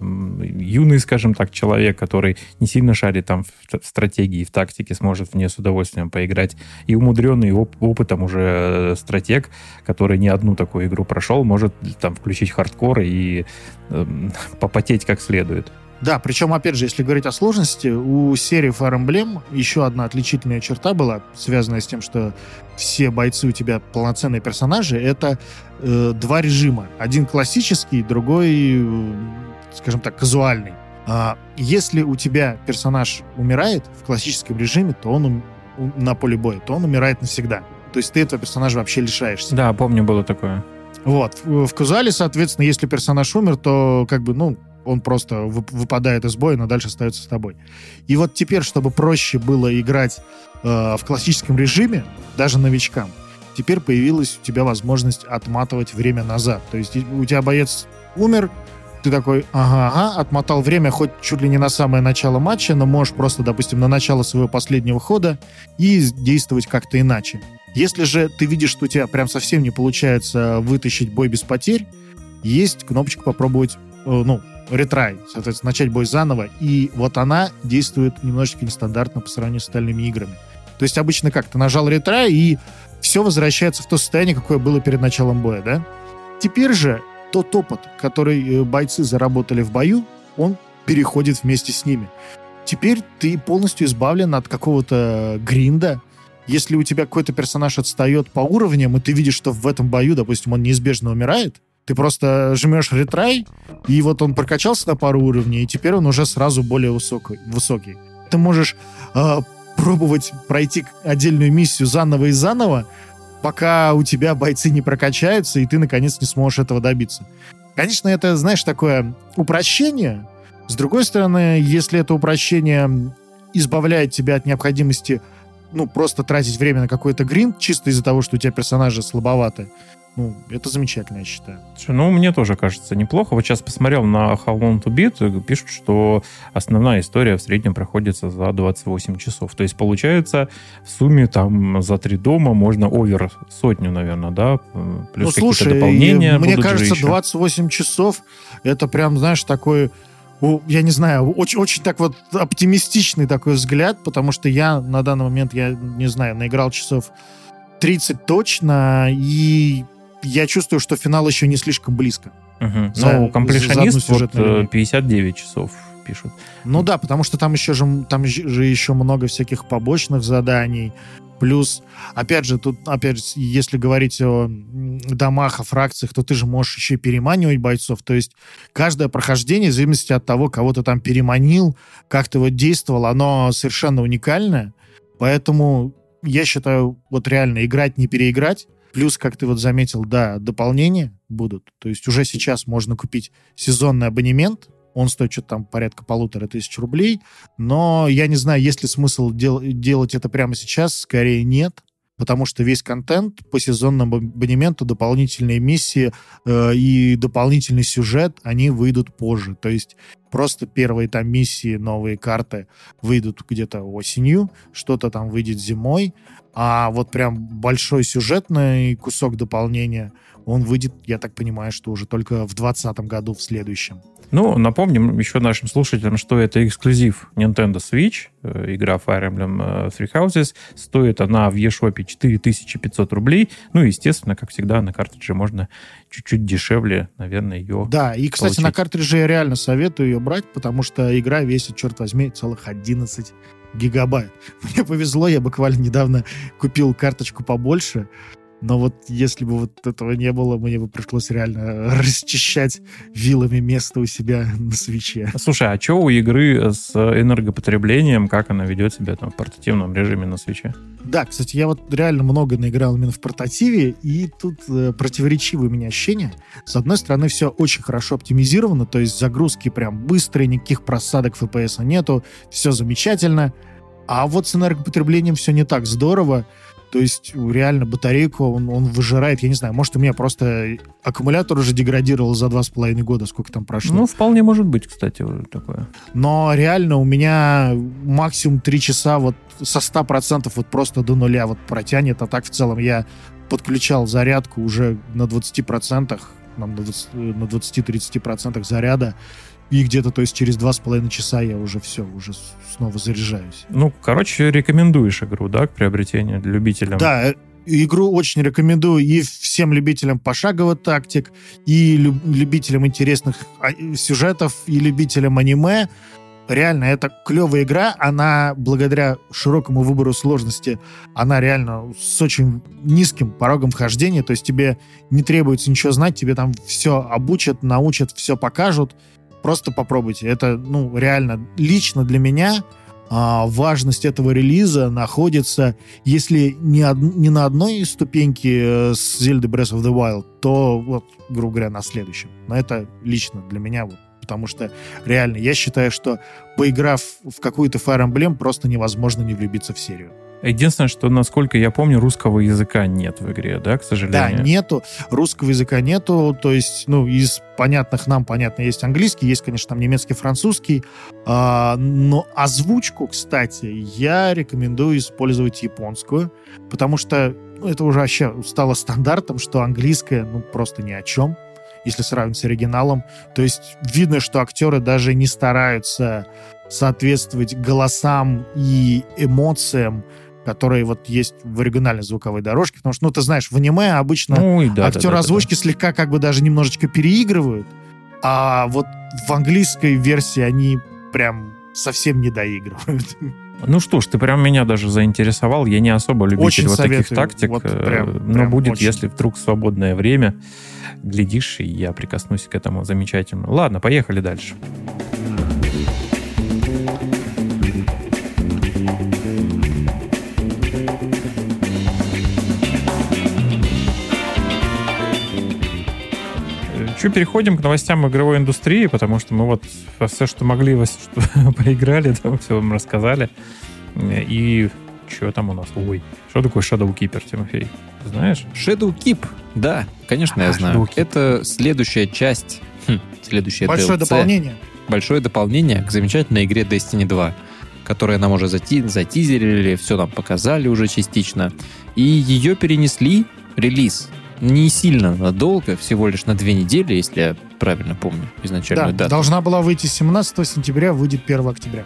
юный, скажем так, человек, который не сильно шарит там в стратегии, в тактике, сможет в нее с удовольствием поиграть, и умудренный опытом уже стратег, который не одну такую игру прошел, может там включить хардкор и попотеть как следует. Да, причем, опять же, если говорить о сложности, у серии Fire Emblem еще одна отличительная черта была, связанная с тем, что все бойцы у тебя полноценные персонажи, это 2 режима. Один классический, другой, скажем так, казуальный. Если у тебя персонаж умирает в классическом режиме, то он на поле боя, то он умирает навсегда. То есть ты этого персонажа вообще лишаешься. Да, помню, было такое. Вот. В казуале, соответственно, если персонаж умер, то он просто выпадает из боя, но дальше остается с тобой. И вот теперь, чтобы проще было играть в классическом режиме, даже новичкам, теперь появилась у тебя возможность отматывать время назад. То есть у тебя боец умер, ты такой, отмотал время хоть чуть ли не на самое начало матча, но можешь просто, допустим, на начало своего последнего хода и действовать как-то иначе. Если же ты видишь, что у тебя прям совсем не получается вытащить бой без потерь, есть кнопочка попробовать, ретрай, соответственно, начать бой заново, и вот она действует немножечко нестандартно по сравнению с остальными играми. То есть обычно как? Ты нажал ретрай, и все возвращается в то состояние, какое было перед началом боя, да? Теперь же тот опыт, который бойцы заработали в бою, он переходит вместе с ними. Теперь ты полностью избавлен от какого-то гринда. Если у тебя какой-то персонаж отстает по уровням, и ты видишь, что в этом бою, допустим, он неизбежно умирает, ты просто жмешь ретрай, и вот он прокачался на пару уровней, и теперь он уже сразу более высокий. Ты можешь пробовать пройти отдельную миссию заново и заново, пока у тебя бойцы не прокачаются, и ты, наконец, не сможешь этого добиться. Конечно, это, знаешь, такое упрощение. С другой стороны, если это упрощение избавляет тебя от необходимости просто тратить время на какой-то гринд, чисто из-за того, что у тебя персонажи слабоваты, это замечательно, я считаю. Мне тоже кажется неплохо. Вот сейчас посмотрел на How Long to Beat, пишут, что основная история в среднем проходится за 28 часов. То есть, получается, в сумме там за 3 дома можно овер 100, наверное, да? Плюс какие-то дополнения. Мне кажется, 28 часов это прям, знаешь, такой... Я не знаю, очень, очень так вот оптимистичный такой взгляд, потому что я на данный момент, я не знаю, наиграл часов 30 точно, и я чувствую, что финал еще не слишком близко. Completionist вот 59 часов пишут. Да, потому что там же еще много всяких побочных заданий. Плюс, опять же, если говорить о домах, о фракциях, то ты же можешь еще и переманивать бойцов. То есть каждое прохождение, в зависимости от того, кого ты там переманил, как ты действовал, оно совершенно уникальное. Поэтому я считаю, реально играть, не переиграть. Плюс, как ты заметил, да, дополнения будут. То есть уже сейчас можно купить сезонный абонемент. Он стоит что-то там порядка 1500 рублей. Но я не знаю, есть ли смысл делать это прямо сейчас. Скорее нет. Потому что весь контент по сезонному абонементу, дополнительные миссии и дополнительный сюжет, они выйдут позже. То есть просто первые там миссии, новые карты выйдут где-то осенью, что-то там выйдет зимой, а прям большой сюжетный кусок дополнения, он выйдет, я так понимаю, что уже только в 2020 году, в следующем. Напомним еще нашим слушателям, что это эксклюзив Nintendo Switch, игра Fire Emblem Three Houses. Стоит она в eShop 4500 рублей. Естественно, как всегда, на картридже можно чуть-чуть дешевле, наверное, ее Да, и, кстати, получить. На картридже я реально советую ее брать, потому что игра весит, черт возьми, целых 11 гигабайт. Мне повезло, я буквально недавно купил карточку побольше, но если бы этого не было, мне бы пришлось реально расчищать вилами место у себя на свитче. Слушай, а что у игры с энергопотреблением, как она ведет себя там в портативном режиме на свитче? Да, кстати, я реально много наиграл именно в портативе, и тут противоречивые у меня ощущения. С одной стороны, все очень хорошо оптимизировано, то есть загрузки прям быстрые, никаких просадок FPS нету, все замечательно. А с энергопотреблением все не так здорово. То есть реально батарейку он выжирает. Я не знаю, может, у меня просто аккумулятор уже деградировал за 2,5 года, сколько там прошло. Вполне может быть, кстати, уже такое. Но реально у меня максимум 3 часа со 100% просто до нуля протянет. А так в целом я подключал зарядку уже на 20%, на 20-30% заряда. И где-то, то есть через 2,5 часа я уже снова заряжаюсь. Рекомендуешь игру, да, к приобретению для любителям? Да, игру очень рекомендую и всем любителям пошаговых тактик, и любителям интересных сюжетов, и любителям аниме. Реально, это клевая игра, она благодаря широкому выбору сложности, она реально с очень низким порогом вхождения, то есть тебе не требуется ничего знать, тебе там все обучат, научат, все покажут. Просто попробуйте. Это, реально, лично для меня важность этого релиза находится, если не на одной ступеньке с Zelda Breath of the Wild, то, грубо говоря, на следующем. Но это лично для меня, потому что реально я считаю, что поиграв в какую-то Fire Emblem, просто невозможно не влюбиться в серию. Единственное, что, насколько я помню, русского языка нет в игре, да, к сожалению? Да, нету. Русского языка нету. То есть, из понятных нам, есть английский, есть, конечно, там немецкий, французский. Но озвучку, кстати, я рекомендую использовать японскую, потому что это уже вообще стало стандартом, что английская, просто ни о чем, если сравнить с оригиналом. То есть видно, что актеры даже не стараются соответствовать голосам и эмоциям, которые есть в оригинальной звуковой дорожке. Потому что, ты знаешь, в аниме обычно актеры озвучки слегка даже немножечко переигрывают, а в английской версии они прям совсем не доигрывают. Что ж, ты прям меня даже заинтересовал. Я не особо любитель таких тактик. Но будет, очень. Если вдруг свободное время, глядишь, и я прикоснусь к этому замечательному. Ладно, поехали дальше. Что, переходим к новостям игровой индустрии, потому что мы вот все, что могли, поиграли, там все вам рассказали. И что там у нас? Ой, что такое Shadowkeeper, Тимофей? Знаешь? Shadowkeep, да, конечно, я знаю. Shadowkeep. Это следующая часть, следующее Большое DLC. дополнение. Большое дополнение к замечательной игре Destiny 2, которая нам уже затизерили, все нам показали уже частично. И ее перенесли, релиз, не сильно надолго, всего лишь на 2 недели, если я правильно помню изначальную дату. Должна была выйти 17 сентября, выйдет 1 октября.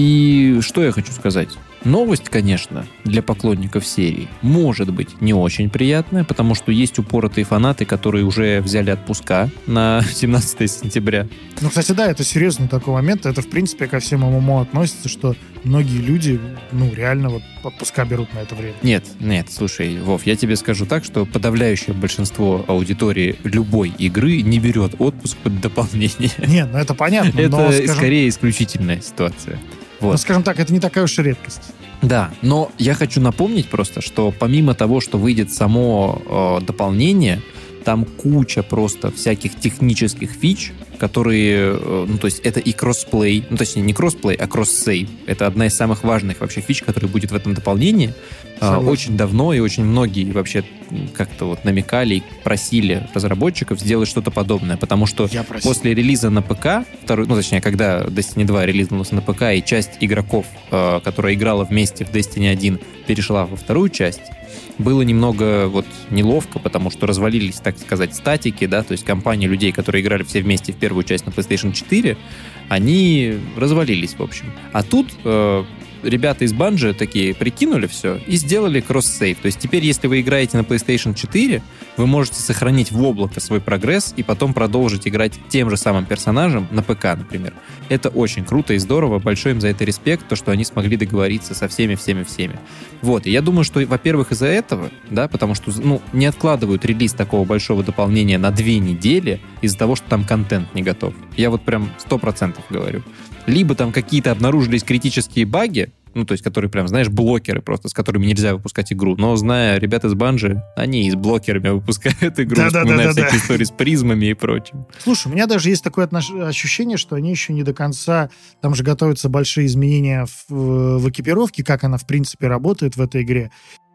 И что я хочу сказать? Новость, конечно, для поклонников серии может быть не очень приятная, потому что есть упоротые фанаты, которые уже взяли отпуска на 17 сентября. Ну, кстати, да, это серьезный такой момент. Это, в принципе, ко всем ММО относится, что многие люди, реально вот отпуска берут на это время. Нет, слушай, Вов, я тебе скажу так, что подавляющее большинство аудитории любой игры не берет отпуск под дополнение. Нет, это понятно. Это скорее исключительная ситуация. Вот. Ну, скажем так, это не такая уж и редкость. Да, но я хочу напомнить просто, что помимо того, что выйдет само дополнение, там куча просто всяких технических фич, которые, то есть это и кроссплей, точнее не кроссплей, а кросс-сейв. Это одна из самых важных вообще фич, которая будет в этом дополнении. Очень давно и очень многие вообще как-то вот намекали и просили разработчиков сделать что-то подобное, потому что после релиза на ПК, когда Destiny 2 релизнулся на ПК, и часть игроков, которая играла вместе в Destiny 1, перешла во вторую часть, было немного неловко, потому что развалились, так сказать, статики, да, то есть компании людей, которые играли все вместе в первую часть на PlayStation 4, они развалились, в общем. А тут ребята из Bungie такие прикинули все и сделали кросс-сейв. То есть теперь, если вы играете на PlayStation 4, вы можете сохранить в облако свой прогресс и потом продолжить играть тем же самым персонажем на ПК, например. Это очень круто и здорово. Большой им за это респект, то, что они смогли договориться со всеми. Вот. И я думаю, что, во-первых, из-за этого, да, потому что, не откладывают релиз такого большого дополнения на 2 недели из-за того, что там контент не готов. Я вот прям 100% говорю. Либо там какие-то обнаружились критические баги, то есть которые прям, знаешь, блокеры просто, с которыми нельзя выпускать игру. Но, зная ребят из Bungie, они и с блокерами выпускают игру, вспоминая всякие истории с призмами и прочим. Слушай, у меня даже есть такое ощущение, что они еще не до конца... Там же готовятся большие изменения в экипировке, как она, в принципе, работает в этой игре.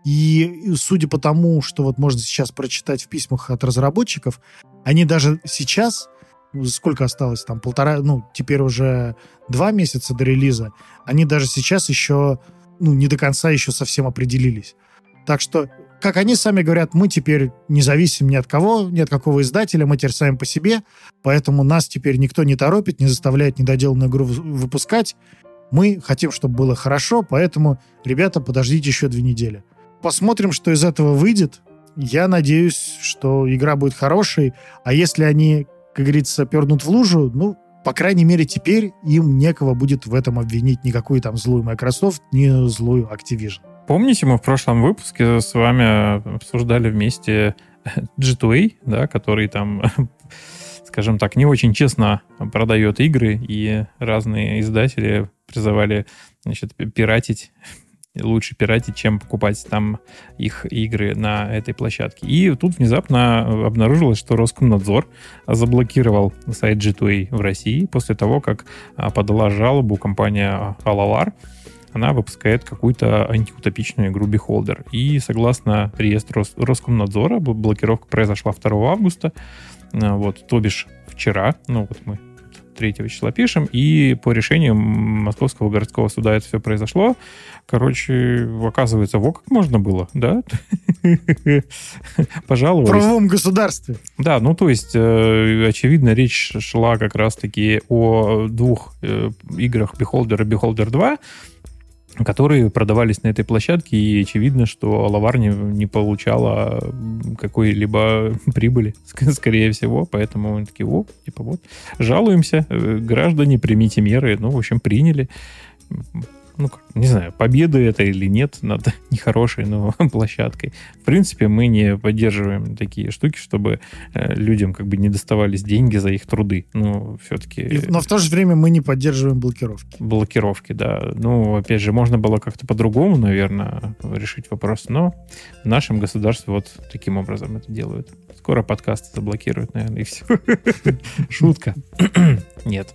И судя по тому, что вот можно сейчас прочитать в письмах от разработчиков, они даже сейчас... Сколько осталось там? Теперь уже 2 месяца до релиза. Они даже сейчас еще, не до конца еще совсем определились. Так что, как они сами говорят, мы теперь не зависим ни от кого, ни от какого издателя, мы теперь сами по себе, поэтому нас теперь никто не торопит, не заставляет недоделанную игру выпускать. Мы хотим, чтобы было хорошо, поэтому, ребята, подождите еще 2 недели. Посмотрим, что из этого выйдет. Я надеюсь, что игра будет хорошей, а если они, как говорится, пернут в лужу, по крайней мере, теперь им некого будет в этом обвинить, никакую там злую Microsoft, ни злую Activision. Помните, мы в прошлом выпуске с вами обсуждали вместе G2A, да, который там, скажем так, не очень честно продает игры, и разные издатели призывали, пиратить. Лучше пиратить, чем покупать там их игры на этой площадке. И тут внезапно обнаружилось, что Роскомнадзор заблокировал сайт G2A в России после того, как подала жалобу компания Alalar. Она выпускает какую-то антиутопичную игру Beholder. И согласно реестру Роскомнадзора, блокировка произошла 2 августа, то бишь вчера, мы 3 числа пишем, и по решению Московского городского суда это все произошло. Короче, оказывается, как можно было, да? Пожаловались. В правовом государстве. Да, то есть, очевидно, речь шла как раз-таки о 2 играх Beholder и Beholder 2, которые продавались на этой площадке, и очевидно, что Alavar не получала какой-либо прибыли, скорее всего, поэтому мы такие, жалуемся, граждане, примите меры, в общем, приняли. не знаю, победа это или нет над нехорошей, но площадкой. В принципе, мы не поддерживаем такие штуки, чтобы людям как бы не доставались деньги за их труды. Ну, все-таки... Но в то же время мы не поддерживаем блокировки. Блокировки, да. Ну, опять же, можно было как-то по-другому, наверное, решить вопрос, но в нашем государстве вот таким образом это делают. Скоро подкасты заблокируют, наверное, и все. Шутка. Нет.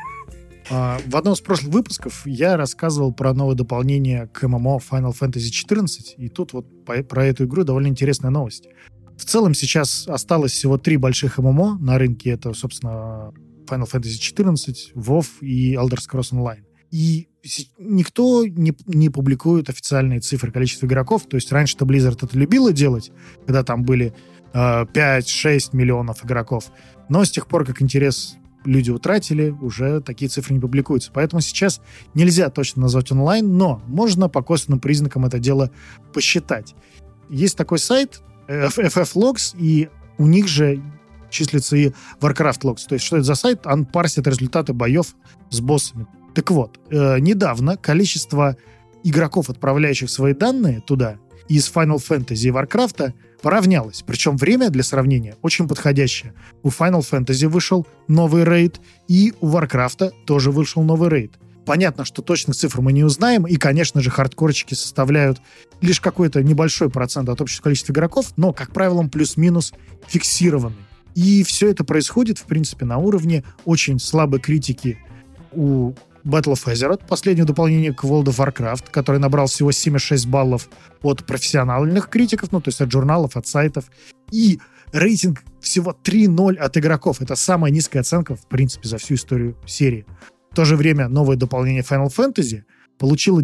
В одном из прошлых выпусков я рассказывал про новое дополнение к ММО Final Fantasy XIV, и тут вот про эту игру довольно интересная новость. В целом сейчас осталось всего 3 больших ММО на рынке. Это, собственно, Final Fantasy XIV, WoW и Elder Scrolls Online. И никто не публикует официальные цифры количества игроков. То есть раньше-то Blizzard это любила делать, когда там были 5-6 миллионов игроков. Но с тех пор, как интерес люди утратили, уже такие цифры не публикуются. Поэтому сейчас нельзя точно назвать онлайн, но можно по косвенным признакам это дело посчитать. Есть такой сайт FF Logs, и у них же числится и Warcraft Logs. То есть что это за сайт? Он парсит результаты боев с боссами. Так вот, недавно количество игроков, отправляющих свои данные туда, из Final Fantasy и Warcraft поравнялось. Причем время для сравнения очень подходящее. У Final Fantasy вышел новый рейд, и у Warcraft тоже вышел новый рейд. Понятно, что точных цифр мы не узнаем, и, конечно же, хардкорчики составляют лишь какой-то небольшой процент от общего количества игроков, но, как правило, он плюс-минус фиксированный. И все это происходит, в принципе, на уровне очень слабой критики у Battle of Azeroth, последнее дополнение к World of Warcraft, который набрал всего 7,6 баллов от профессиональных критиков, ну, то есть от журналов, от сайтов. И рейтинг всего 3.0 от игроков. Это самая низкая оценка, в принципе, за всю историю серии. В то же время новое дополнение Final Fantasy получило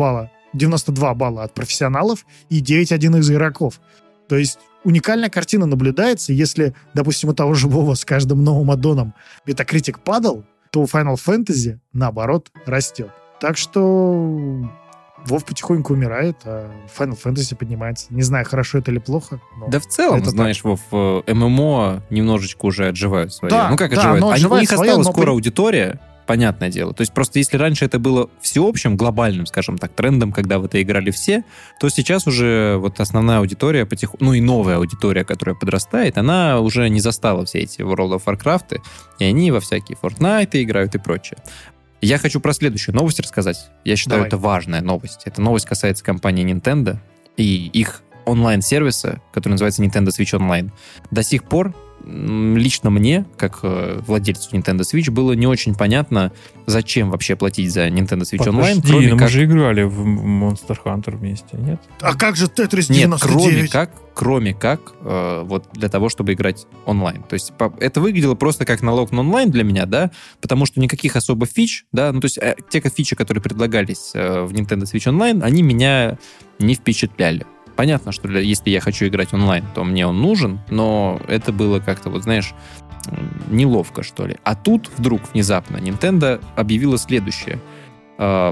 92 балла от профессионалов и 9.1 из игроков. То есть уникальная картина наблюдается. Если, допустим, у того же Вова с каждым новым аддоном Metacritic падал, то у Final Fantasy, наоборот, растет. Так что WoW потихоньку умирает, а Final Fantasy поднимается. Не знаю, хорошо это или плохо. Да в целом, знаешь, WoW, ММО немножечко уже отживают свои. Да, ну как да, отживают? У них осталась но... скоро аудитория, понятное дело. То есть просто если раньше это было всеобщим, глобальным, скажем так, трендом, когда в это играли все, то сейчас уже вот основная аудитория потихоньку, ну и новая аудитория, которая подрастает, она уже не застала все эти World of Warcraft, и они во всякие Fortnite играют и прочее. Я хочу про следующую новость рассказать. Я считаю, это важная новость. Эта новость касается компании Nintendo и их онлайн-сервиса, который называется Nintendo Switch Online. До сих пор лично мне, как владельцу Nintendo Switch, было не очень понятно, зачем вообще платить за Nintendo Switch Online. Кроме мы же играли в Monster Hunter вместе, нет? А как же Tetris 99? Нет, кроме как вот для того, чтобы играть онлайн. То есть это выглядело просто как налог на онлайн для меня, да, потому что никаких особо фич, да, ну то есть те фичи, которые предлагались в Nintendo Switch Online, они меня не впечатляли. Понятно, что если я хочу играть онлайн, то мне он нужен, но это было как-то, вот знаешь, неловко, что ли. А тут вдруг внезапно Nintendo объявила следующее. С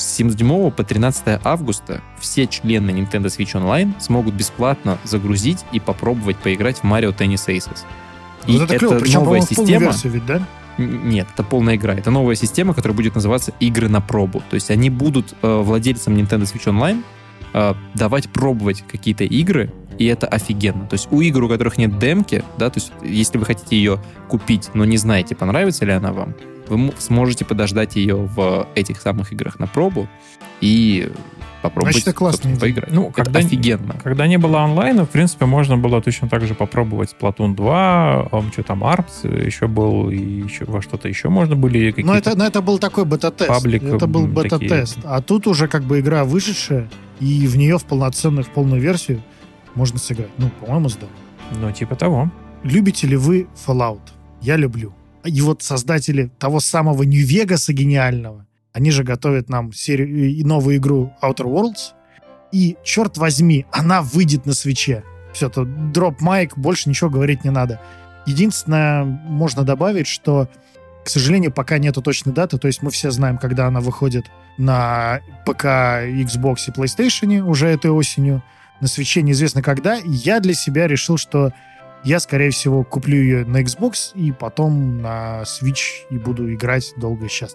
7 по 13 августа все члены Nintendo Switch Online смогут бесплатно загрузить и попробовать поиграть в Mario Tennis Aces. И это клево, причем, новая система... версию ведь, да? Нет, это полная игра. Это новая система, которая будет называться «Игры на пробу». То есть они будут владельцам Nintendo Switch Online давать пробовать какие-то игры, и это офигенно. То есть у игр, у которых нет демки, да, то есть если вы хотите ее купить, но не знаете, понравится ли она вам, вы сможете подождать ее в этих самых играх на пробу и попробовать, собственно, поиграть. Ну, это офигенно. Когда не было онлайна, в принципе, можно было точно так же попробовать Splatoon 2, что там, ARPS еще был, и еще во что-то еще можно были какие-то... Но это был такой бета-тест. Это был бета-тест. А тут уже как бы игра вышедшая, и в нее в полную версию можно сыграть. Ну, по-моему, здорово. Ну, типа того. Любите ли вы Fallout? Я люблю. И вот создатели того самого New Vegas гениального, они же готовят нам серию и новую игру Outer Worlds. И, черт возьми, она выйдет на Свитче. Все, то дроп майк, больше ничего говорить не надо. Единственное, можно добавить, что, к сожалению, пока нету точной даты. То есть мы все знаем, когда она выходит на ПК, Xbox и PlayStation уже этой осенью. На Свитче неизвестно когда. И я для себя решил, что я, скорее всего, куплю ее на Xbox и потом на Switch и буду играть долго и счастливо.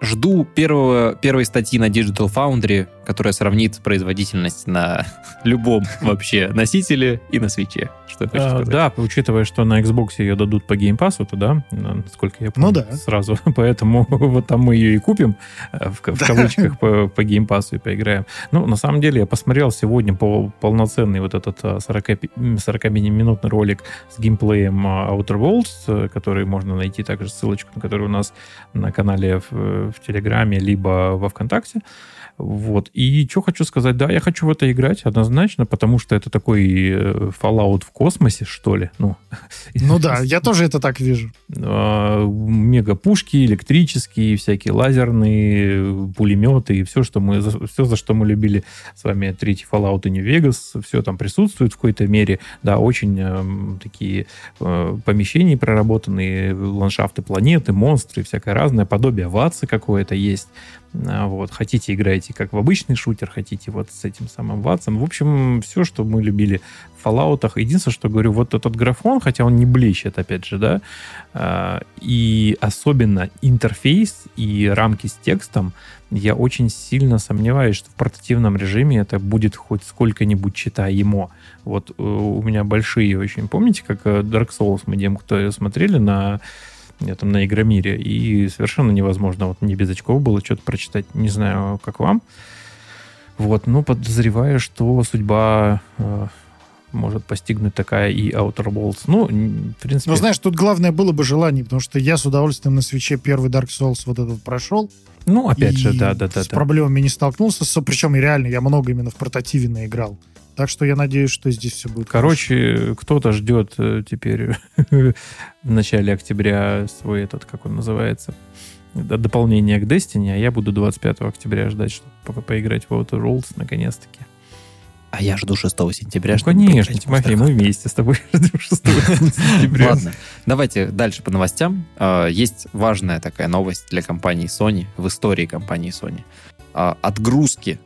Жду первой статьи на Digital Foundry, которая сравнит производительность на любом вообще носителе и на свитче. Что я хочу сказать. Да, учитывая, что на Xbox ее дадут по Game Pass, то да, насколько я помню, сразу. Поэтому вот там мы ее и купим, в кавычках, по Game Pass и поиграем. Ну, на самом деле, я посмотрел сегодня полноценный вот этот 40-минутный ролик с геймплеем Outer Worlds, который можно найти также, ссылочку на который у нас на канале в Телеграме, либо во ВКонтакте. Вот. И что хочу сказать, да, я хочу в это играть однозначно, потому что это такой Fallout в космосе, что ли. Ну да, я тоже это так вижу. Мегапушки, электрические, всякие лазерные, пулеметы и все, за что мы любили с вами третий Fallout и New Vegas, все там присутствует в какой-то мере. Да, очень такие помещения проработанные, ландшафты планеты, монстры, всякое разное, подобие Ватса какое-то есть. Вот. Хотите, играете как в обычный шутер, хотите вот с этим самым Ватсом. В общем, все, что мы любили в Fallout'ах. Единственное, что говорю, вот этот графон, хотя он не блещет, опять же, да, и особенно интерфейс и рамки с текстом, я очень сильно сомневаюсь, что в портативном режиме это будет хоть сколько-нибудь читаемо. Вот у меня большие очень... Помните, как Dark Souls мы демку смотрели на Игромире, и совершенно невозможно, вот не без очков было что-то прочитать, не знаю, как вам. Вот, но подозреваю, что судьба может постигнуть такая и Outer Worlds. Ну, в принципе... Но знаешь, тут главное было бы желание, потому что я с удовольствием на свитче первый Dark Souls вот этот прошел. Ну, опять же, да. С проблемами не столкнулся, причем и реально я много именно в портативе наиграл. Так что я надеюсь, что здесь все будет Короче, хорошо. Кто-то ждет теперь в начале октября свой этот, как он называется, дополнение к Destiny, а я буду 25 октября ждать, чтобы поиграть в Outer Worlds наконец-таки. А я жду 6 сентября. Конечно, Тимофей, мы вместе с тобой ждем 6 сентября. Ладно, давайте дальше по новостям. Есть важная такая новость для компании Sony, в истории компании Sony. Отгрузки,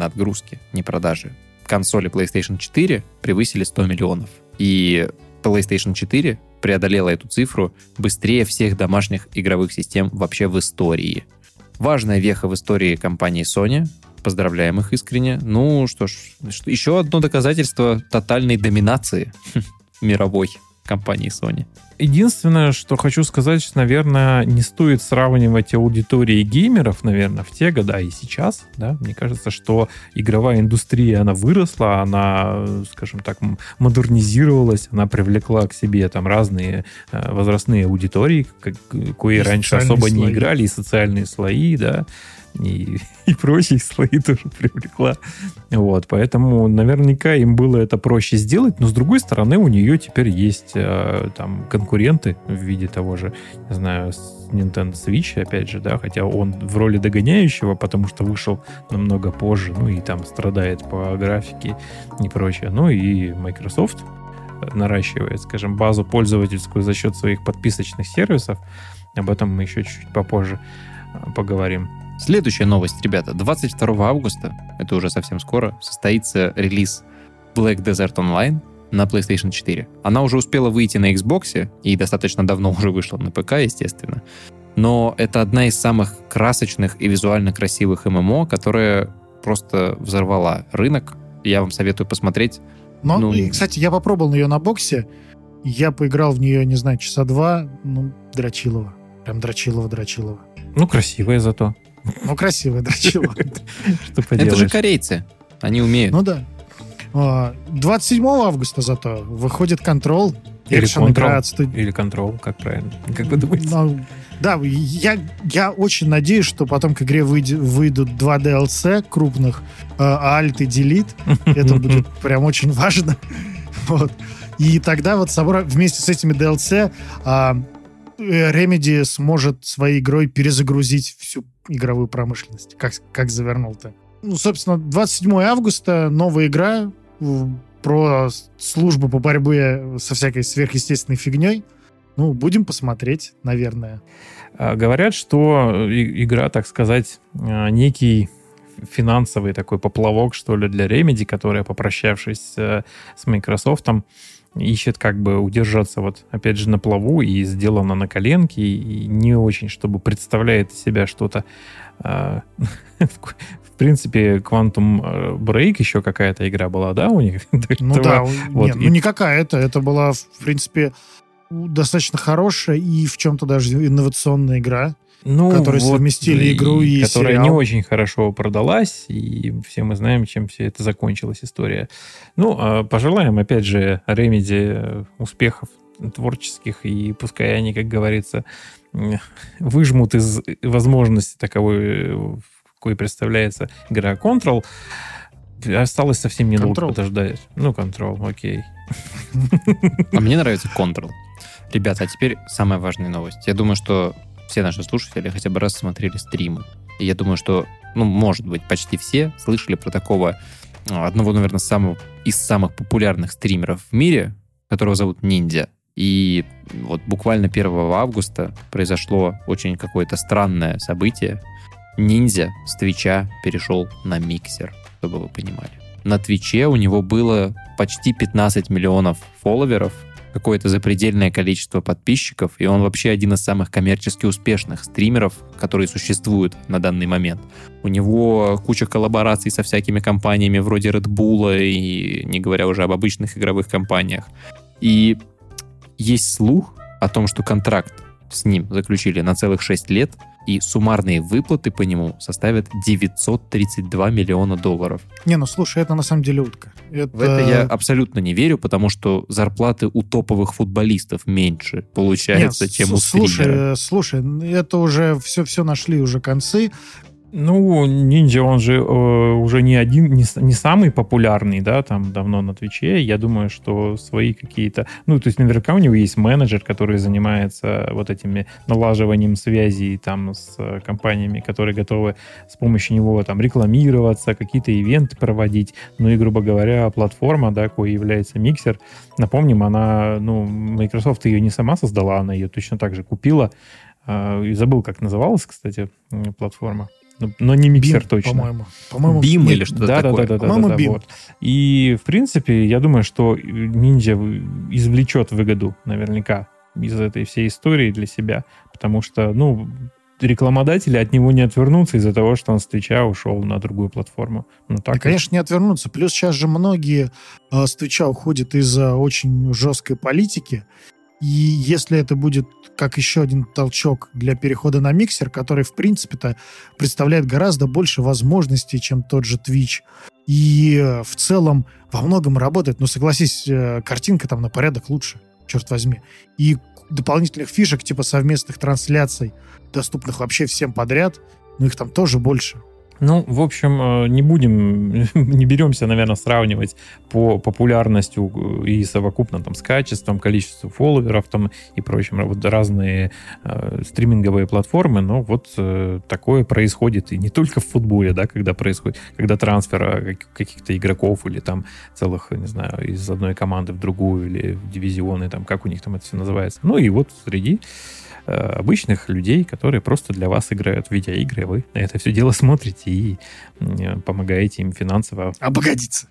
не продажи, консоли PlayStation 4 превысили 100 миллионов. И PlayStation 4 преодолела эту цифру быстрее всех домашних игровых систем вообще в истории. Важная веха в истории компании Sony. Поздравляем их искренне. Ну, что ж, еще одно доказательство тотальной доминации мировой компании Sony. Единственное, что хочу сказать, наверное, не стоит сравнивать аудитории геймеров, наверное, в те года и сейчас. Да? Мне кажется, что игровая индустрия, она выросла, она, скажем так, модернизировалась, она привлекла к себе там разные возрастные аудитории, кои раньше особо не играли, и социальные слои, да, и прочие слои тоже привлекла. Вот, поэтому наверняка им было это проще сделать, но с другой стороны у нее теперь есть там конкуренты в виде того же, не знаю, Nintendo Switch, опять же, да, хотя он в роли догоняющего, потому что вышел намного позже, ну и там страдает по графике и прочее. Ну и Microsoft наращивает, скажем, базу пользовательскую за счет своих подписочных сервисов. Об этом мы еще чуть-чуть попозже поговорим. Следующая новость, ребята. 22 августа, это уже совсем скоро, состоится релиз Black Desert Online на PlayStation 4. Она уже успела выйти на Xbox и достаточно давно уже вышла на ПК, естественно. Но это одна из самых красочных и визуально красивых ММО, которая просто взорвала рынок. Я вам советую посмотреть. И, кстати, я попробовал ее на боксе. Я поиграл в нее, не знаю, часа 2. Дрочилово. Прям дрочилово. Ну, красивая зато. Ну, красивая дрочилово. Что поделаешь? Это же корейцы. Они умеют. Ну да. 27 августа зато выходит Control. Или Control, как правильно? Как вы думаете? Да, я очень надеюсь, что потом к игре выйдут 2 DLC крупных, Alt и Delete. Это будет прям очень важно. Вот. И тогда вот вместе с этими DLC Remedy сможет своей игрой перезагрузить всю игровую промышленность. Как завернул-то. Собственно, 27 августа новая игра про службу по борьбе со всякой сверхъестественной фигней. Будем посмотреть, наверное. Говорят, что игра, так сказать, некий финансовый такой поплавок, что ли, для Remedy, которая, попрощавшись с Microsoft, ищет как бы удержаться вот, опять же, на плаву, и сделано на коленке, и не очень, чтобы представляет из себя что-то. В принципе, Quantum Break еще какая-то игра была, да, у них? Ну да, вот. Не какая-то, это была, в принципе, достаточно хорошая и в чем-то даже инновационная игра. Которые вот, совместили игру и которая сериал. Не очень хорошо продалась, и все мы знаем, чем все это закончилась история. Пожелаем, опять же, Remedy успехов творческих, и пускай они, как говорится, выжмут из возможности таковой, какой представляется игра Control. Осталось совсем недолго подождать. Control, окей. А мне нравится Control. Ребята, а теперь самая важная новость. Я думаю, что все наши слушатели хотя бы раз смотрели стримы. И я думаю, что, может быть, почти все слышали про такого одного, наверное, из самых популярных стримеров в мире, которого зовут Ниндзя. И вот буквально 1 августа произошло очень какое-то странное событие. Ниндзя с Твича перешел на Миксер, чтобы вы понимали. На Твиче у него было почти 15 миллионов фолловеров, какое-то запредельное количество подписчиков, и он вообще один из самых коммерчески успешных стримеров, которые существуют на данный момент. У него куча коллабораций со всякими компаниями вроде Red Bull, и не говоря уже об обычных игровых компаниях. И есть слух о том, что контракт с ним заключили на целых 6 лет, и суммарные выплаты по нему составят $932 миллиона. Слушай, это на самом деле утка. В это я абсолютно не верю, потому что зарплаты у топовых футболистов меньше получается, чем у стримера. Слушай, это уже все нашли уже концы. Ниндзя, он же уже не самый популярный, да, там давно на Твиче. Я думаю, что свои какие-то... то есть наверняка у него есть менеджер, который занимается вот этими налаживанием связей там с компаниями, которые готовы с помощью него там рекламироваться, какие-то ивенты проводить. И, грубо говоря, платформа, да, кой является Mixer, напомним, она, Microsoft ее не сама создала, она ее точно так же купила. И забыл, как называлась, кстати, платформа. Но не Миксер точно. По-моему, BIM или что-то такое. Да. Вот. И, в принципе, я думаю, что Ниндзя извлечет выгоду наверняка из этой всей истории для себя. Потому что, рекламодатели от него не отвернутся из-за того, что он с Твича ушел на другую платформу. Конечно, не отвернутся. Плюс сейчас же многие с Твича уходят из-за очень жесткой политики. И если это будет как еще один толчок для перехода на Миксер, который, в принципе-то, представляет гораздо больше возможностей, чем тот же Twitch, и в целом во многом работает. Согласись, картинка там на порядок лучше, черт возьми. И дополнительных фишек, типа совместных трансляций, доступных вообще всем подряд, их там тоже больше. В общем, не беремся, наверное, сравнивать по популярности и совокупно там с качеством, количеством фолловеров там и прочим. Вот разные стриминговые платформы, но вот такое происходит и не только в футболе, да, когда трансфер каких-то игроков или там целых, не знаю, из одной команды в другую или в дивизионы, там, как у них там это все называется. И вот среди обычных людей, которые просто для вас играют в видеоигры, вы на это все дело смотрите и помогаете им финансово обогатиться.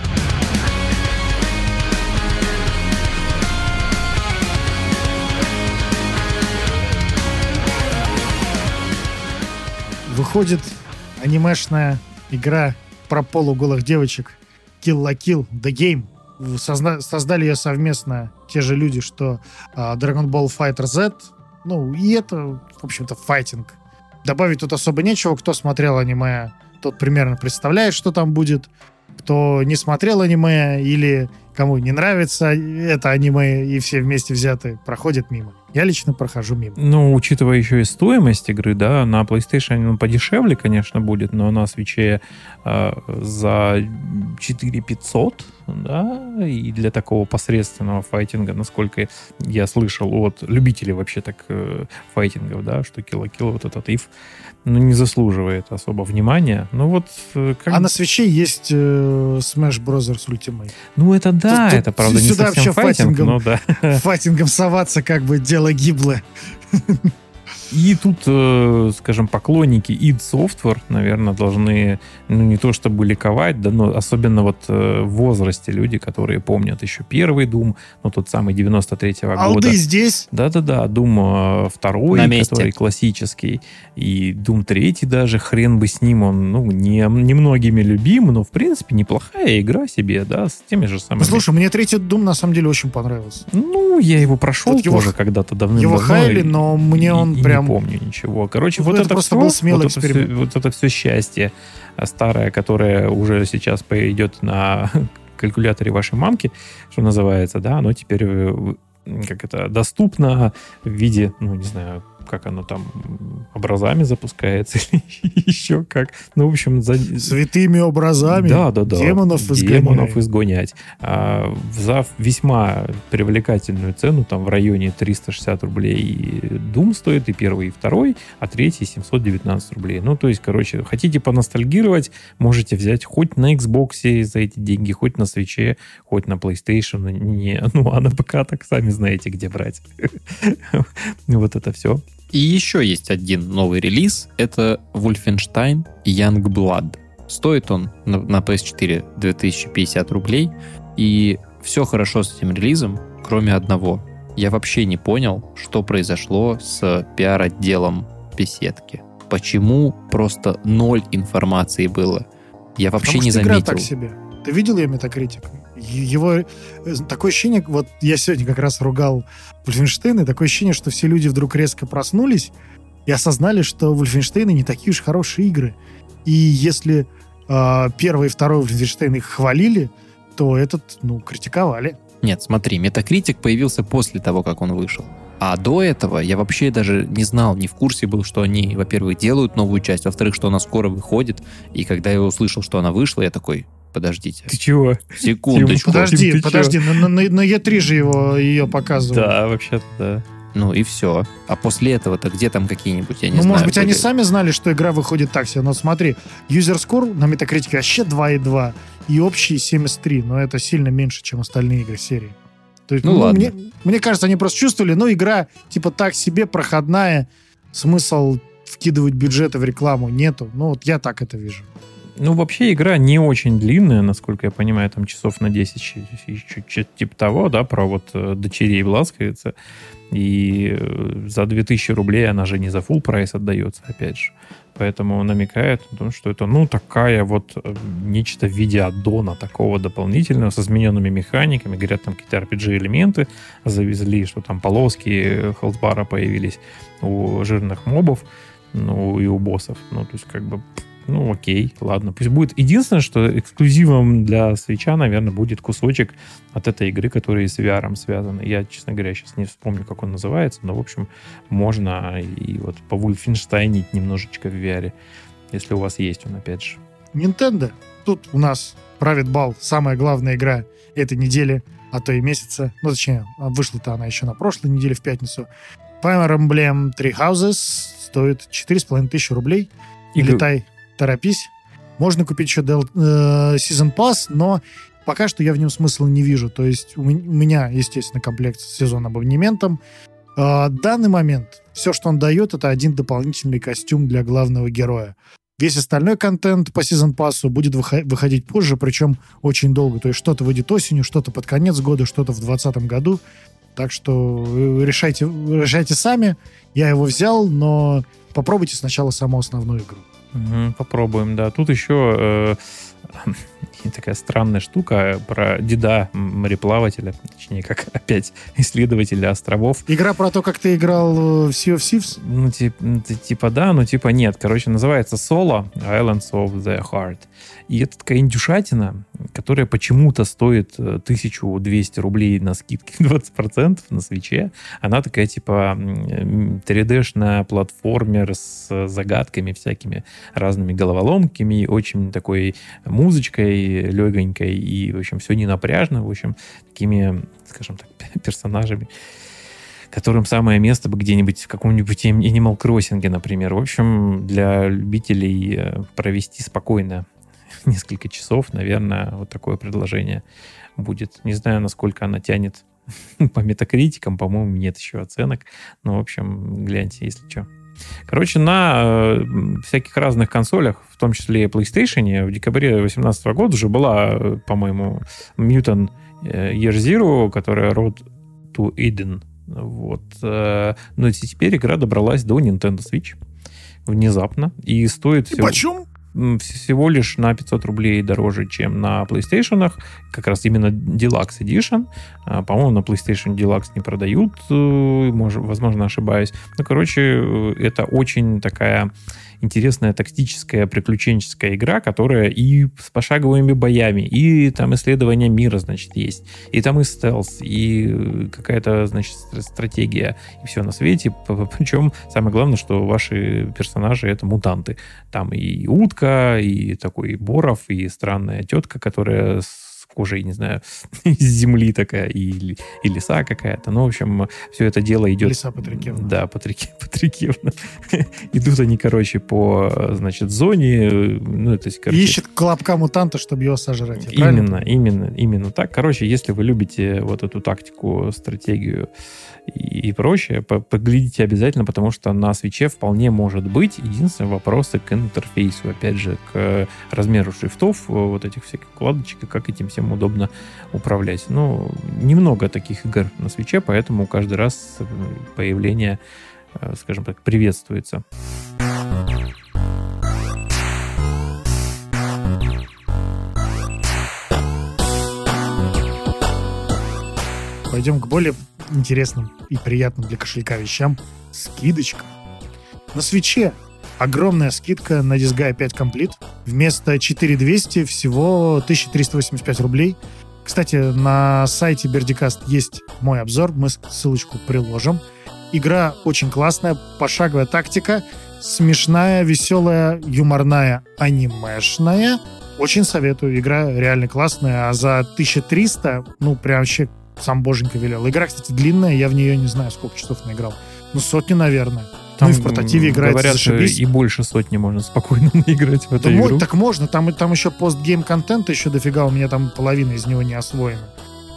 Выходит анимешная игра про полуголых девочек Kill la Kill The Game. Создали ее совместно те же люди, что Dragon Ball FighterZ. И это, в общем-то, файтинг. Добавить тут особо нечего. Кто смотрел аниме, тот примерно представляет, что там будет. Кто не смотрел аниме или кому не нравится это аниме и все вместе взятые, проходят мимо. Я лично прохожу мимо. Учитывая еще и стоимость игры, да, на PlayStation подешевле, конечно, будет, но на Switch за 4500, да, и для такого посредственного файтинга, насколько я слышал от любителей вообще так файтингов, да, что Kill la Kill, вот этот if, не заслуживает особо внимания. А на Switch есть Smash Bros. Ultimate. Это да, это правда не совсем файтинг, но да. Файтингом соваться как бы дело гиблое. И тут, скажем, поклонники id Software, наверное, должны, не то чтобы ликовать, да, но особенно вот в возрасте люди, которые помнят еще первый Doom, тот самый 93-го года. Алды здесь? Да-да-да, Doom 2, который классический, и Doom 3 даже, хрен бы с ним, он, не многими любим, но, в принципе, неплохая игра себе, да, с теми же самыми... Слушай, мне третий Doom, на самом деле, очень понравился. Я его прошел тоже когда-то давным-давно. Его хайли, но мне он прям... Не помню ничего. Короче, вот это просто был смелый эксперимент. Вот это все счастье старое, которое уже сейчас пойдет на калькуляторе вашей мамки, что называется, да, оно теперь доступно в виде, не знаю, как оно там образами запускается или еще как. В общем... Святыми образами демонов изгонять. За весьма привлекательную цену, там в районе 360 рублей Doom стоит, и первый, и второй, а третий 719 рублей. То есть, хотите поностальгировать, можете взять хоть на Xbox за эти деньги, хоть на Switch, хоть на PlayStation. А на ПК так сами знаете, где брать. Вот это все. И еще есть один новый релиз. Это Wolfenstein Youngblood. Стоит он на PS4 2050 рублей. И все хорошо с этим релизом, кроме одного. Я вообще не понял, что произошло с пиар-отделом беседки. Почему просто 0 информации было? Я вообще не заметил. Игра так себе. Ты видел ее Metacritic? Его такое ощущение, вот я сегодня как раз ругал Wolfenstein, и такое ощущение, что все люди вдруг резко проснулись и осознали, что Wolfenstein не такие уж хорошие игры. И если первый и второй Wolfenstein их хвалили, то этот, критиковали. Нет, смотри, Metacritic появился после того, как он вышел. А до этого я вообще даже не знал, не в курсе был, что они, во-первых, делают новую часть, во-вторых, что она скоро выходит. И когда я услышал, что она вышла, я такой... Подождите. Ты чего? Секундочку. Подожди. На E3 же ее показывают. Да, вообще-то да. И все. А после этого-то где там какие-нибудь, я не знаю. Может быть, они сами знали, что игра выходит так себе. Но смотри, user score на Metacritic вообще 2,2 и общий 73. Но это сильно меньше, чем остальные игры серии. То есть, ладно. Мне кажется, они просто чувствовали, игра типа так себе, проходная, смысл вкидывать бюджеты в рекламу нету. Я так это вижу. Вообще игра не очень длинная, насколько я понимаю, там часов на 10, чуть типа того, да, про дочерей ласкается. И за 2000 рублей она же не за full прайс отдается, опять же. Поэтому намекает на то, что это, такая нечто в виде аддона такого дополнительного, с измененными механиками. Говорят, там какие-то RPG-элементы завезли, что там полоски хелсбара появились у жирных мобов, и у боссов. То есть, окей, ладно, пусть будет. Единственное, что эксклюзивом для Switch'а, наверное, будет кусочек от этой игры, который с VR связан. Я, честно говоря, сейчас не вспомню, как он называется, но, в общем, можно и повульфенштайнить немножечко в VR, если у вас есть он, опять же. Nintendo. Тут у нас правит бал. Самая главная игра этой недели, а то и месяца. Точнее, вышла-то она еще на прошлой неделе, в пятницу. Fire Emblem Three Houses стоит 4500 рублей. Летай, торопись. Можно купить еще Season Pass, но пока что я в нем смысла не вижу. То есть у меня, естественно, комплект с сезонным абонементом. В данный момент все, что он дает, это один дополнительный костюм для главного героя. Весь остальной контент по Season Pass будет выходить позже, причем очень долго. То есть что-то выйдет осенью, что-то под конец года, что-то в 2020 году. Так что решайте сами. Я его взял, но попробуйте сначала саму основную игру. Попробуем, да. Тут еще такая странная штука про деда мореплавателя, точнее, как опять исследователя островов. Игра про то, как ты играл в Sea of Thieves? Типа да, но типа нет. Короче, называется Solo Islands of the Heart. И это такая индюшатина, которая почему-то стоит 1200 рублей на скидке 20% на Switch'е. Она такая типа 3D-шная платформер с загадками всякими, разными головоломками, очень такой музычкой легонькой, и, в общем, все не напряжно, в общем, такими, скажем так, персонажами, которым самое место бы где-нибудь в каком-нибудь Animal Crossing, например. В общем, для любителей провести спокойно несколько часов, наверное, вот такое предложение будет. Не знаю, насколько она тянет по метакритикам, по-моему, нет еще оценок. Но, в общем, гляньте, если что. Короче, на всяких разных консолях, в том числе и PlayStation, в декабре 2018 года уже была, по-моему, Mutant Year Zero, которая Road to Eden. Вот. Но теперь игра добралась до Nintendo Switch внезапно. И стоит... Почем? Всего лишь на 500 рублей дороже, чем на PlayStation. Как раз именно Deluxe Edition. По-моему, на PlayStation Deluxe не продают. Возможно, ошибаюсь. Ну, короче, это очень такая интересная тактическая приключенческая игра, которая и с пошаговыми боями, и там исследование мира, значит, есть. И там и стелс, и какая-то, значит, стратегия, и все на свете. Причем самое главное, что ваши персонажи — это мутанты. Там и утка, и такой Боров, и странная тетка, которая с кожей, не знаю, из земли такая, и лиса какая-то. Ну, в общем, все это дело идет... Лиса Патрикевна. Да, Патрикевна. Идут они, короче, по, значит, зоне. Ну, то есть, короче... Ищет колобка мутанта, чтобы его сожрать. Именно так. Короче, если вы любите вот эту тактику, стратегию и прочее, поглядите обязательно, потому что на свитче вполне может быть. Единственное, вопросы к интерфейсу, опять же, к размеру шрифтов, вот этих всяких вкладочек, и как этим всем удобно управлять. Ну, немного таких игр на свитче, поэтому каждый раз появление, скажем так, приветствуется. Пойдем к более интересным и приятным для кошелька вещам. Скидочка. На свитче огромная скидка на Disgaea 5 Complete. Вместо 4200 всего 1385 рублей. Кстати, на сайте Бердикаст есть мой обзор. Мы ссылочку приложим. Игра очень классная, пошаговая тактика. Смешная, веселая, юморная, анимешная. Очень советую. Игра реально классная. А за 1300, ну, прям вообще сам боженька велел. Игра, кстати, длинная. Я в нее не знаю, сколько часов наиграл. Ну, сотни, наверное. Там, ну и в портативе играется, говорят, зашибись. И больше сотни можно спокойно наиграть в эту игру. Так можно. Там еще постгейм-контента еще дофига. У меня там половина из него не освоена.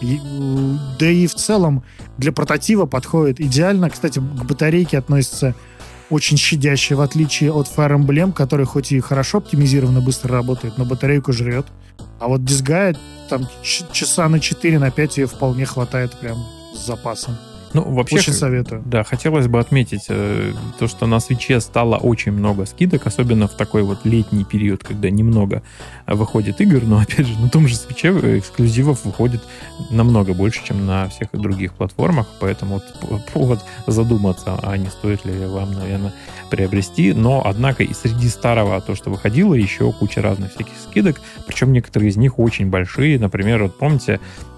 Да и в целом для портатива подходит идеально. Кстати, к батарейке относится очень щадяще, в отличие от Fire Emblem, который хоть и хорошо оптимизированно, быстро работает, но батарейку жрет. А вот Disgaea там часа на 4, на 5 ее вполне хватает прям с запасом. Ну, вообще, очень советую. Да, хотелось бы отметить то, что на свитче стало очень много скидок, особенно в такой вот летний период, когда немного выходит игр, но, опять же, на том же свитче эксклюзивов выходит намного больше, чем на всех других платформах, поэтому вот повод задуматься, а не стоит ли вам, наверное, приобрести. Но, однако, и среди старого, то, что выходило, еще куча разных всяких скидок, причем некоторые из них очень большие. Например, вот помните,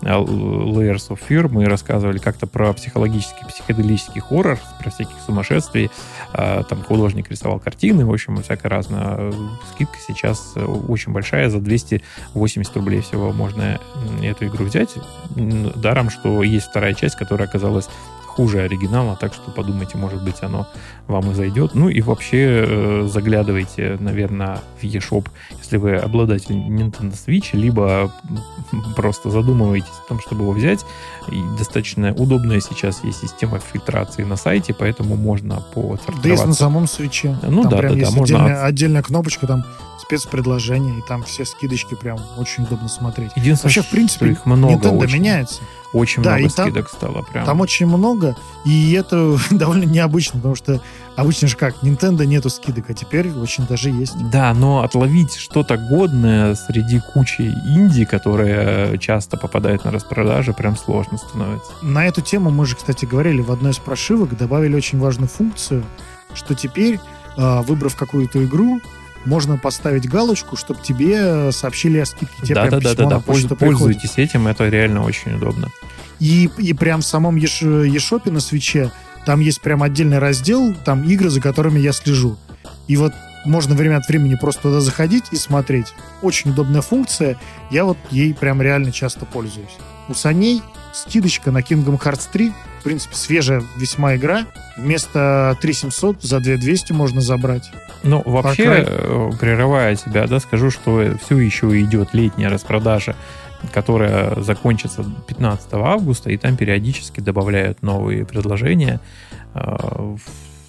Layers of Fear, мы рассказывали как-то про психоделический хоррор, про всяких сумасшествий. Там художник рисовал картины, в общем, всякое разное. Скидка сейчас очень большая, за 280 рублей всего можно эту игру взять. Даром, что есть вторая часть, которая оказалась хуже оригинала, так что подумайте, может быть, оно вам и зайдет. Ну и вообще заглядывайте, наверное, в eShop, если вы обладатель Nintendo Switch, либо просто задумываетесь о том, чтобы его взять. И достаточно удобная сейчас есть система фильтрации на сайте, поэтому можно посортироваться. Да, есть на самом свитче. Ну там да, прям да, есть можно отдельная кнопочка, там спецпредложения, и там все скидочки прям очень удобно смотреть. Единственное, вообще, в принципе, их много, Nintendo очень меняется. Очень да, много и там, скидок стало. Прям. Там очень много, и это довольно необычно, потому что обычно же как, Nintendo нету скидок, а теперь очень даже есть. Да, но отловить что-то годное среди кучи инди, которые часто попадают на распродажи, прям сложно становится. На эту тему мы же, кстати, говорили в одной из прошивок, добавили очень важную функцию, что теперь, выбрав какую-то игру, можно поставить галочку, чтобы тебе сообщили о скидке. Тебе да. Пользуйтесь этим, это реально очень удобно. И прям в самом eShop на свитче там есть прям отдельный раздел, там игры, за которыми я слежу. И вот можно время от времени просто туда заходить и смотреть. Очень удобная функция. Я вот ей прям реально часто пользуюсь. У саней скидочка на Kingdom Hearts 3. В принципе, свежая весьма игра. Вместо 3700 за 2200 можно забрать. Ну, вообще, прерывая тебя, да, скажу, что все еще идет летняя распродажа, которая закончится 15 августа, и там периодически добавляют новые предложения.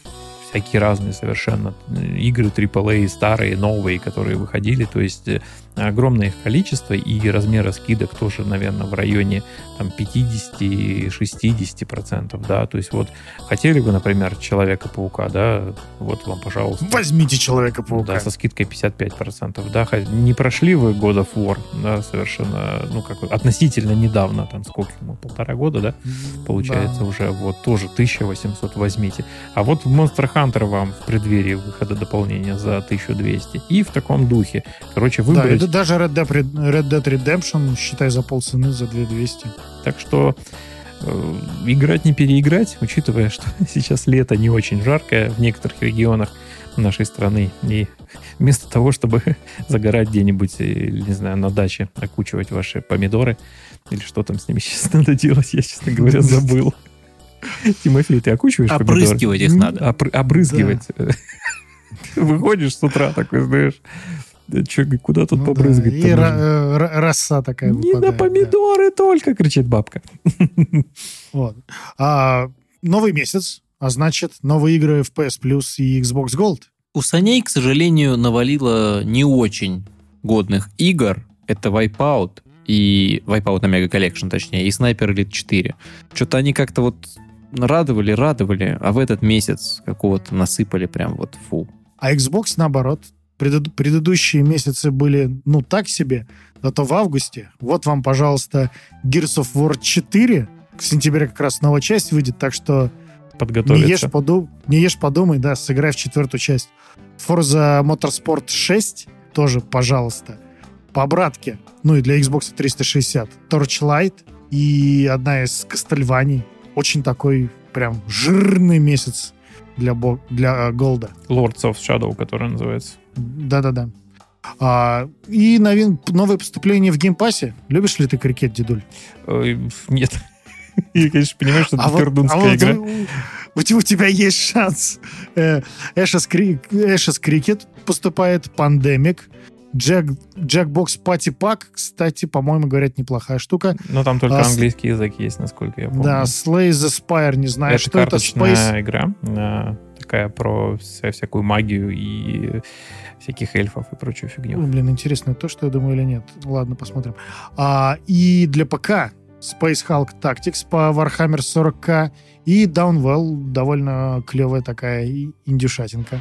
всякие разные совершенно игры AAA, старые, новые, которые выходили, то есть огромное их количество, и размеры скидок тоже, наверное, в районе там 50-60%, да, то есть вот хотели бы, например, Человека-паука, да, вот вам, пожалуйста. Возьмите Человека-паука. Да, со скидкой 55%, да, не прошли вы God of War, да, совершенно, ну, как относительно недавно, там, сколько ему, 1,5 года, да, получается, да. Уже, вот, тоже 1800 возьмите. А вот в Monster Hunter вам в преддверии выхода дополнения за 1200. И в таком духе. Короче, выбрать... Да, даже Red Dead Redemption, считай, за полцены, за 2200. Так что играть не переиграть, учитывая, что сейчас лето не очень жаркое в некоторых регионах нашей страны. И вместо того, чтобы загорать где-нибудь, не знаю, на даче, окучивать ваши помидоры, или что там с ними сейчас надо делать, я, честно говоря, забыл. Тимофей, ты окучиваешь помидоры? Опрыскивать их надо. Обрызгивать. Выходишь с утра такой, знаешь, куда тут побрызгать? И роса такая не выпадает. Не на помидоры только, кричит бабка. Вот. Новый месяц, а значит, новые игры в PS Plus и Xbox Gold. У саней, к сожалению, навалило не очень годных игр. Это Wipeout и Wipeout на Mega Collection, точнее, и Sniper Elite 4. Что-то они как-то вот радовали, а в этот месяц какого-то насыпали прям вот фу. А Xbox, наоборот, предыдущие месяцы были, ну, так себе, зато в августе, вот вам, пожалуйста, Gears of War 4, в сентябре как раз новая часть выйдет, так что подготовиться. Не ешь, подумай, да, сыграй в 4-ю часть. Forza Motorsport 6 тоже, пожалуйста. По обратке, ну и для Xbox 360, Torchlight и одна из Castlevania. Очень такой прям жирный месяц для Голда. Lords of Shadow, который называется. Да-да-да. И новое поступление в геймпассе. Любишь ли ты крикет, дедуль? Нет. Я, конечно, понимаю, что это пердунская игра. У тебя есть шанс. Ashes Cricket поступает, Pandemic, Jackbox Party Pack, кстати, по-моему, говорят, неплохая штука. Но там только английский язык есть, насколько я помню. Да, Slay the Spire, не знаю, что это. Это карточная игра, такая про всякую магию и всяких эльфов и прочую фигню. Блин, интересно, то, что я думаю, или нет. Ладно, посмотрим. И для ПК Space Hulk Tactics по Warhammer 40k и Downwell, довольно клевая такая индюшатинка.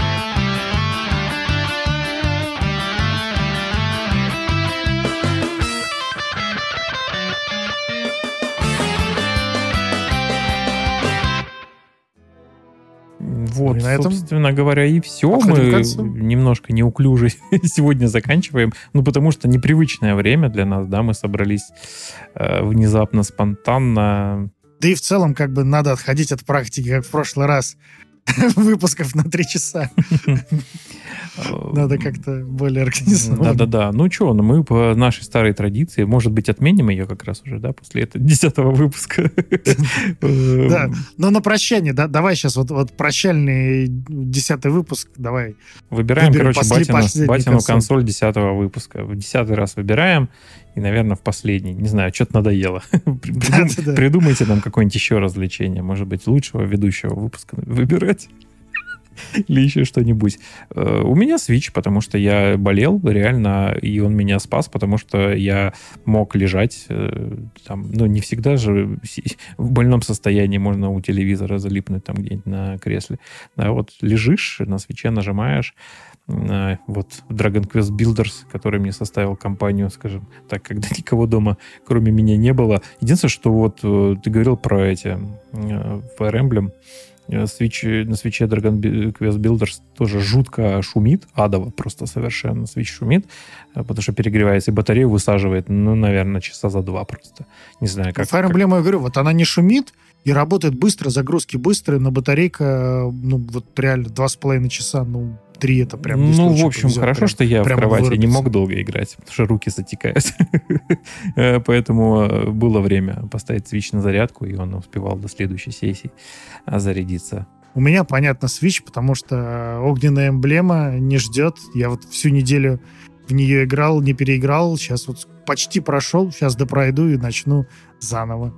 Вот, собственно говоря, и все. Мы немножко неуклюже сегодня заканчиваем. Ну, потому что непривычное время для нас, да, мы собрались внезапно, спонтанно. Да и в целом, как бы, надо отходить от практики, как в прошлый раз. Выпусков на 3 часа. Надо как-то более организованно. Да-да-да. Ну что, мы по нашей старой традиции, может быть, отменим ее как раз уже, да, после этого 10-го выпуска. Да, но на прощание, давай сейчас вот прощальный 10-й выпуск, давай. Выбираем, короче, батину консоль 10-го выпуска. В 10-й раз выбираем, и, наверное, в последний. Не знаю, что-то надоело. Придумайте нам какое-нибудь еще развлечение. Может быть, лучшего ведущего выпуска выбирать. Или еще что-нибудь. У меня Switch, потому что я болел реально, и он меня спас, потому что я мог лежать там, ну, не всегда же в больном состоянии можно у телевизора залипнуть там где-нибудь на кресле. Да, вот лежишь, на Switch'е нажимаешь, вот Dragon Quest Builders, который мне составил компанию, скажем так, когда никого дома, кроме меня, не было. Единственное, что вот ты говорил про эти Fire Emblem, на свитче Dragon Quest Builders тоже жутко шумит, адово просто совершенно Switch шумит, потому что перегревается и батарею высаживает, ну, наверное, часа за 2 просто. Не знаю, как... Fire Emblem, я говорю, вот она не шумит и работает быстро, загрузки быстрые, но батарейка, ну, вот реально 2,5 часа, ну, 3 это прям... Ну, в общем, хорошо, прям, что я в кровати не мог долго играть, потому что руки затекают. Поэтому было время поставить Switch на зарядку, и он успевал до следующей сессии зарядиться. У меня, понятно, Switch, потому что огненная эмблема не ждет. Я вот всю неделю в нее играл, не переиграл. Сейчас вот почти прошел, сейчас допройду и начну заново.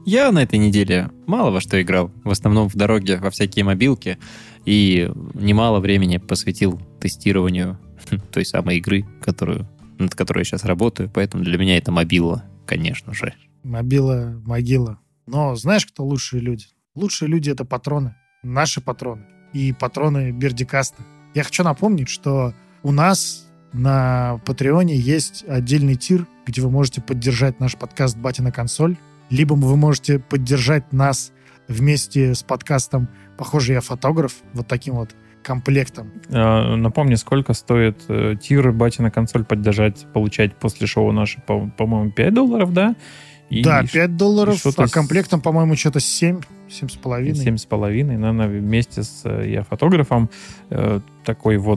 Я на этой неделе мало во что играл. В основном в дороге во всякие мобилки. И немало времени посвятил тестированию той самой игры, над которой я сейчас работаю. Поэтому для меня это мобила, конечно же. Мобила, могила. Но знаешь, кто лучшие люди? Лучшие люди — это патроны. Наши патроны. И патроны Бердикаста. Я хочу напомнить, что у нас на Патреоне есть отдельный тир, где вы можете поддержать наш подкаст «Батя на консоль». Либо вы можете поддержать нас вместе с подкастом «Похоже, я фотограф», вот таким вот комплектом. Напомни, сколько стоит тир «Батя на консоль» поддержать, получать после шоу наше, по-моему, $5, да? Да, $5, а комплектом, по-моему, что-то 7, 7,5. 7,5. Наверное, вместе с «Я фотографом» такой вот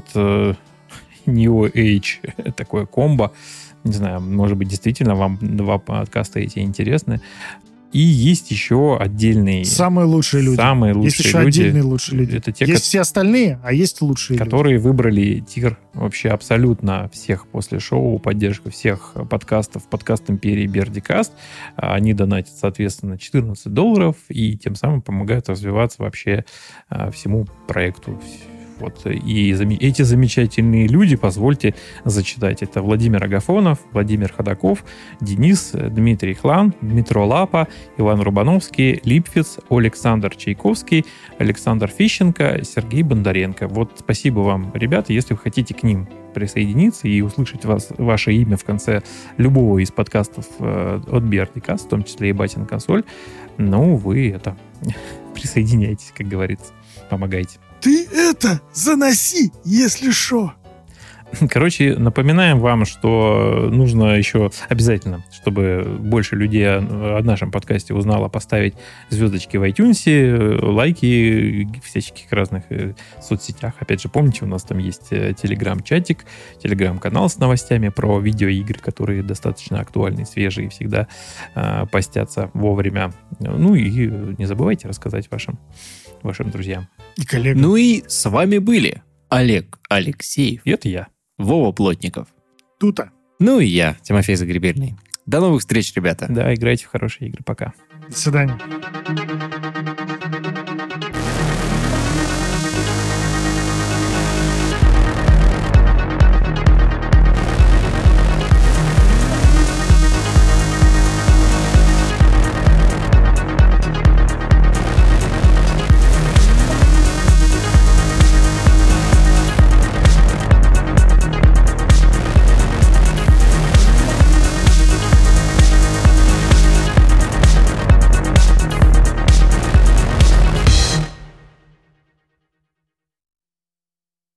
New Age, такое комбо. Не знаю, может быть, действительно вам два подкаста эти интересны. И есть еще отдельные... Самые лучшие люди. Есть еще люди. Отдельные лучшие люди. Это те, есть все остальные, а есть лучшие которые выбрали тир вообще абсолютно всех после шоу, поддержка всех подкастов, подкаст империи Бердикаст. Они донатят, соответственно, $14 и тем самым помогают развиваться вообще всему проекту. Вот. И эти замечательные люди, позвольте зачитать. Это Владимир Агафонов, Владимир Ходаков, Денис, Дмитрий Хлан, Дмитро Лапа, Иван Рубановский, Липвиц, Александр Чайковский, Александр Фищенко, Сергей Бондаренко. Вот спасибо вам, ребята. Если вы хотите к ним присоединиться и услышать ваше имя в конце любого из подкастов от Бердикаст, в том числе и «Батя на консоль», ну, вы присоединяйтесь, как говорится. Помогайте. Ты это заноси, если шо. Короче, напоминаем вам, что нужно еще обязательно, чтобы больше людей о нашем подкасте узнало, поставить звездочки в iTunes, лайки в всяческих разных соцсетях. Опять же, помните, у нас там есть телеграм-чатик, телеграм-канал с новостями про видеоигры, которые достаточно актуальны, свежие и всегда постятся вовремя. Ну и не забывайте рассказать вашим друзьям. И коллегам. Ну и с вами были Олег Алексеев. И это я. Вова Плотников. Тута. Ну и я, Тимофей Загребельный. До новых встреч, ребята. Да, играйте в хорошие игры. Пока. До свидания.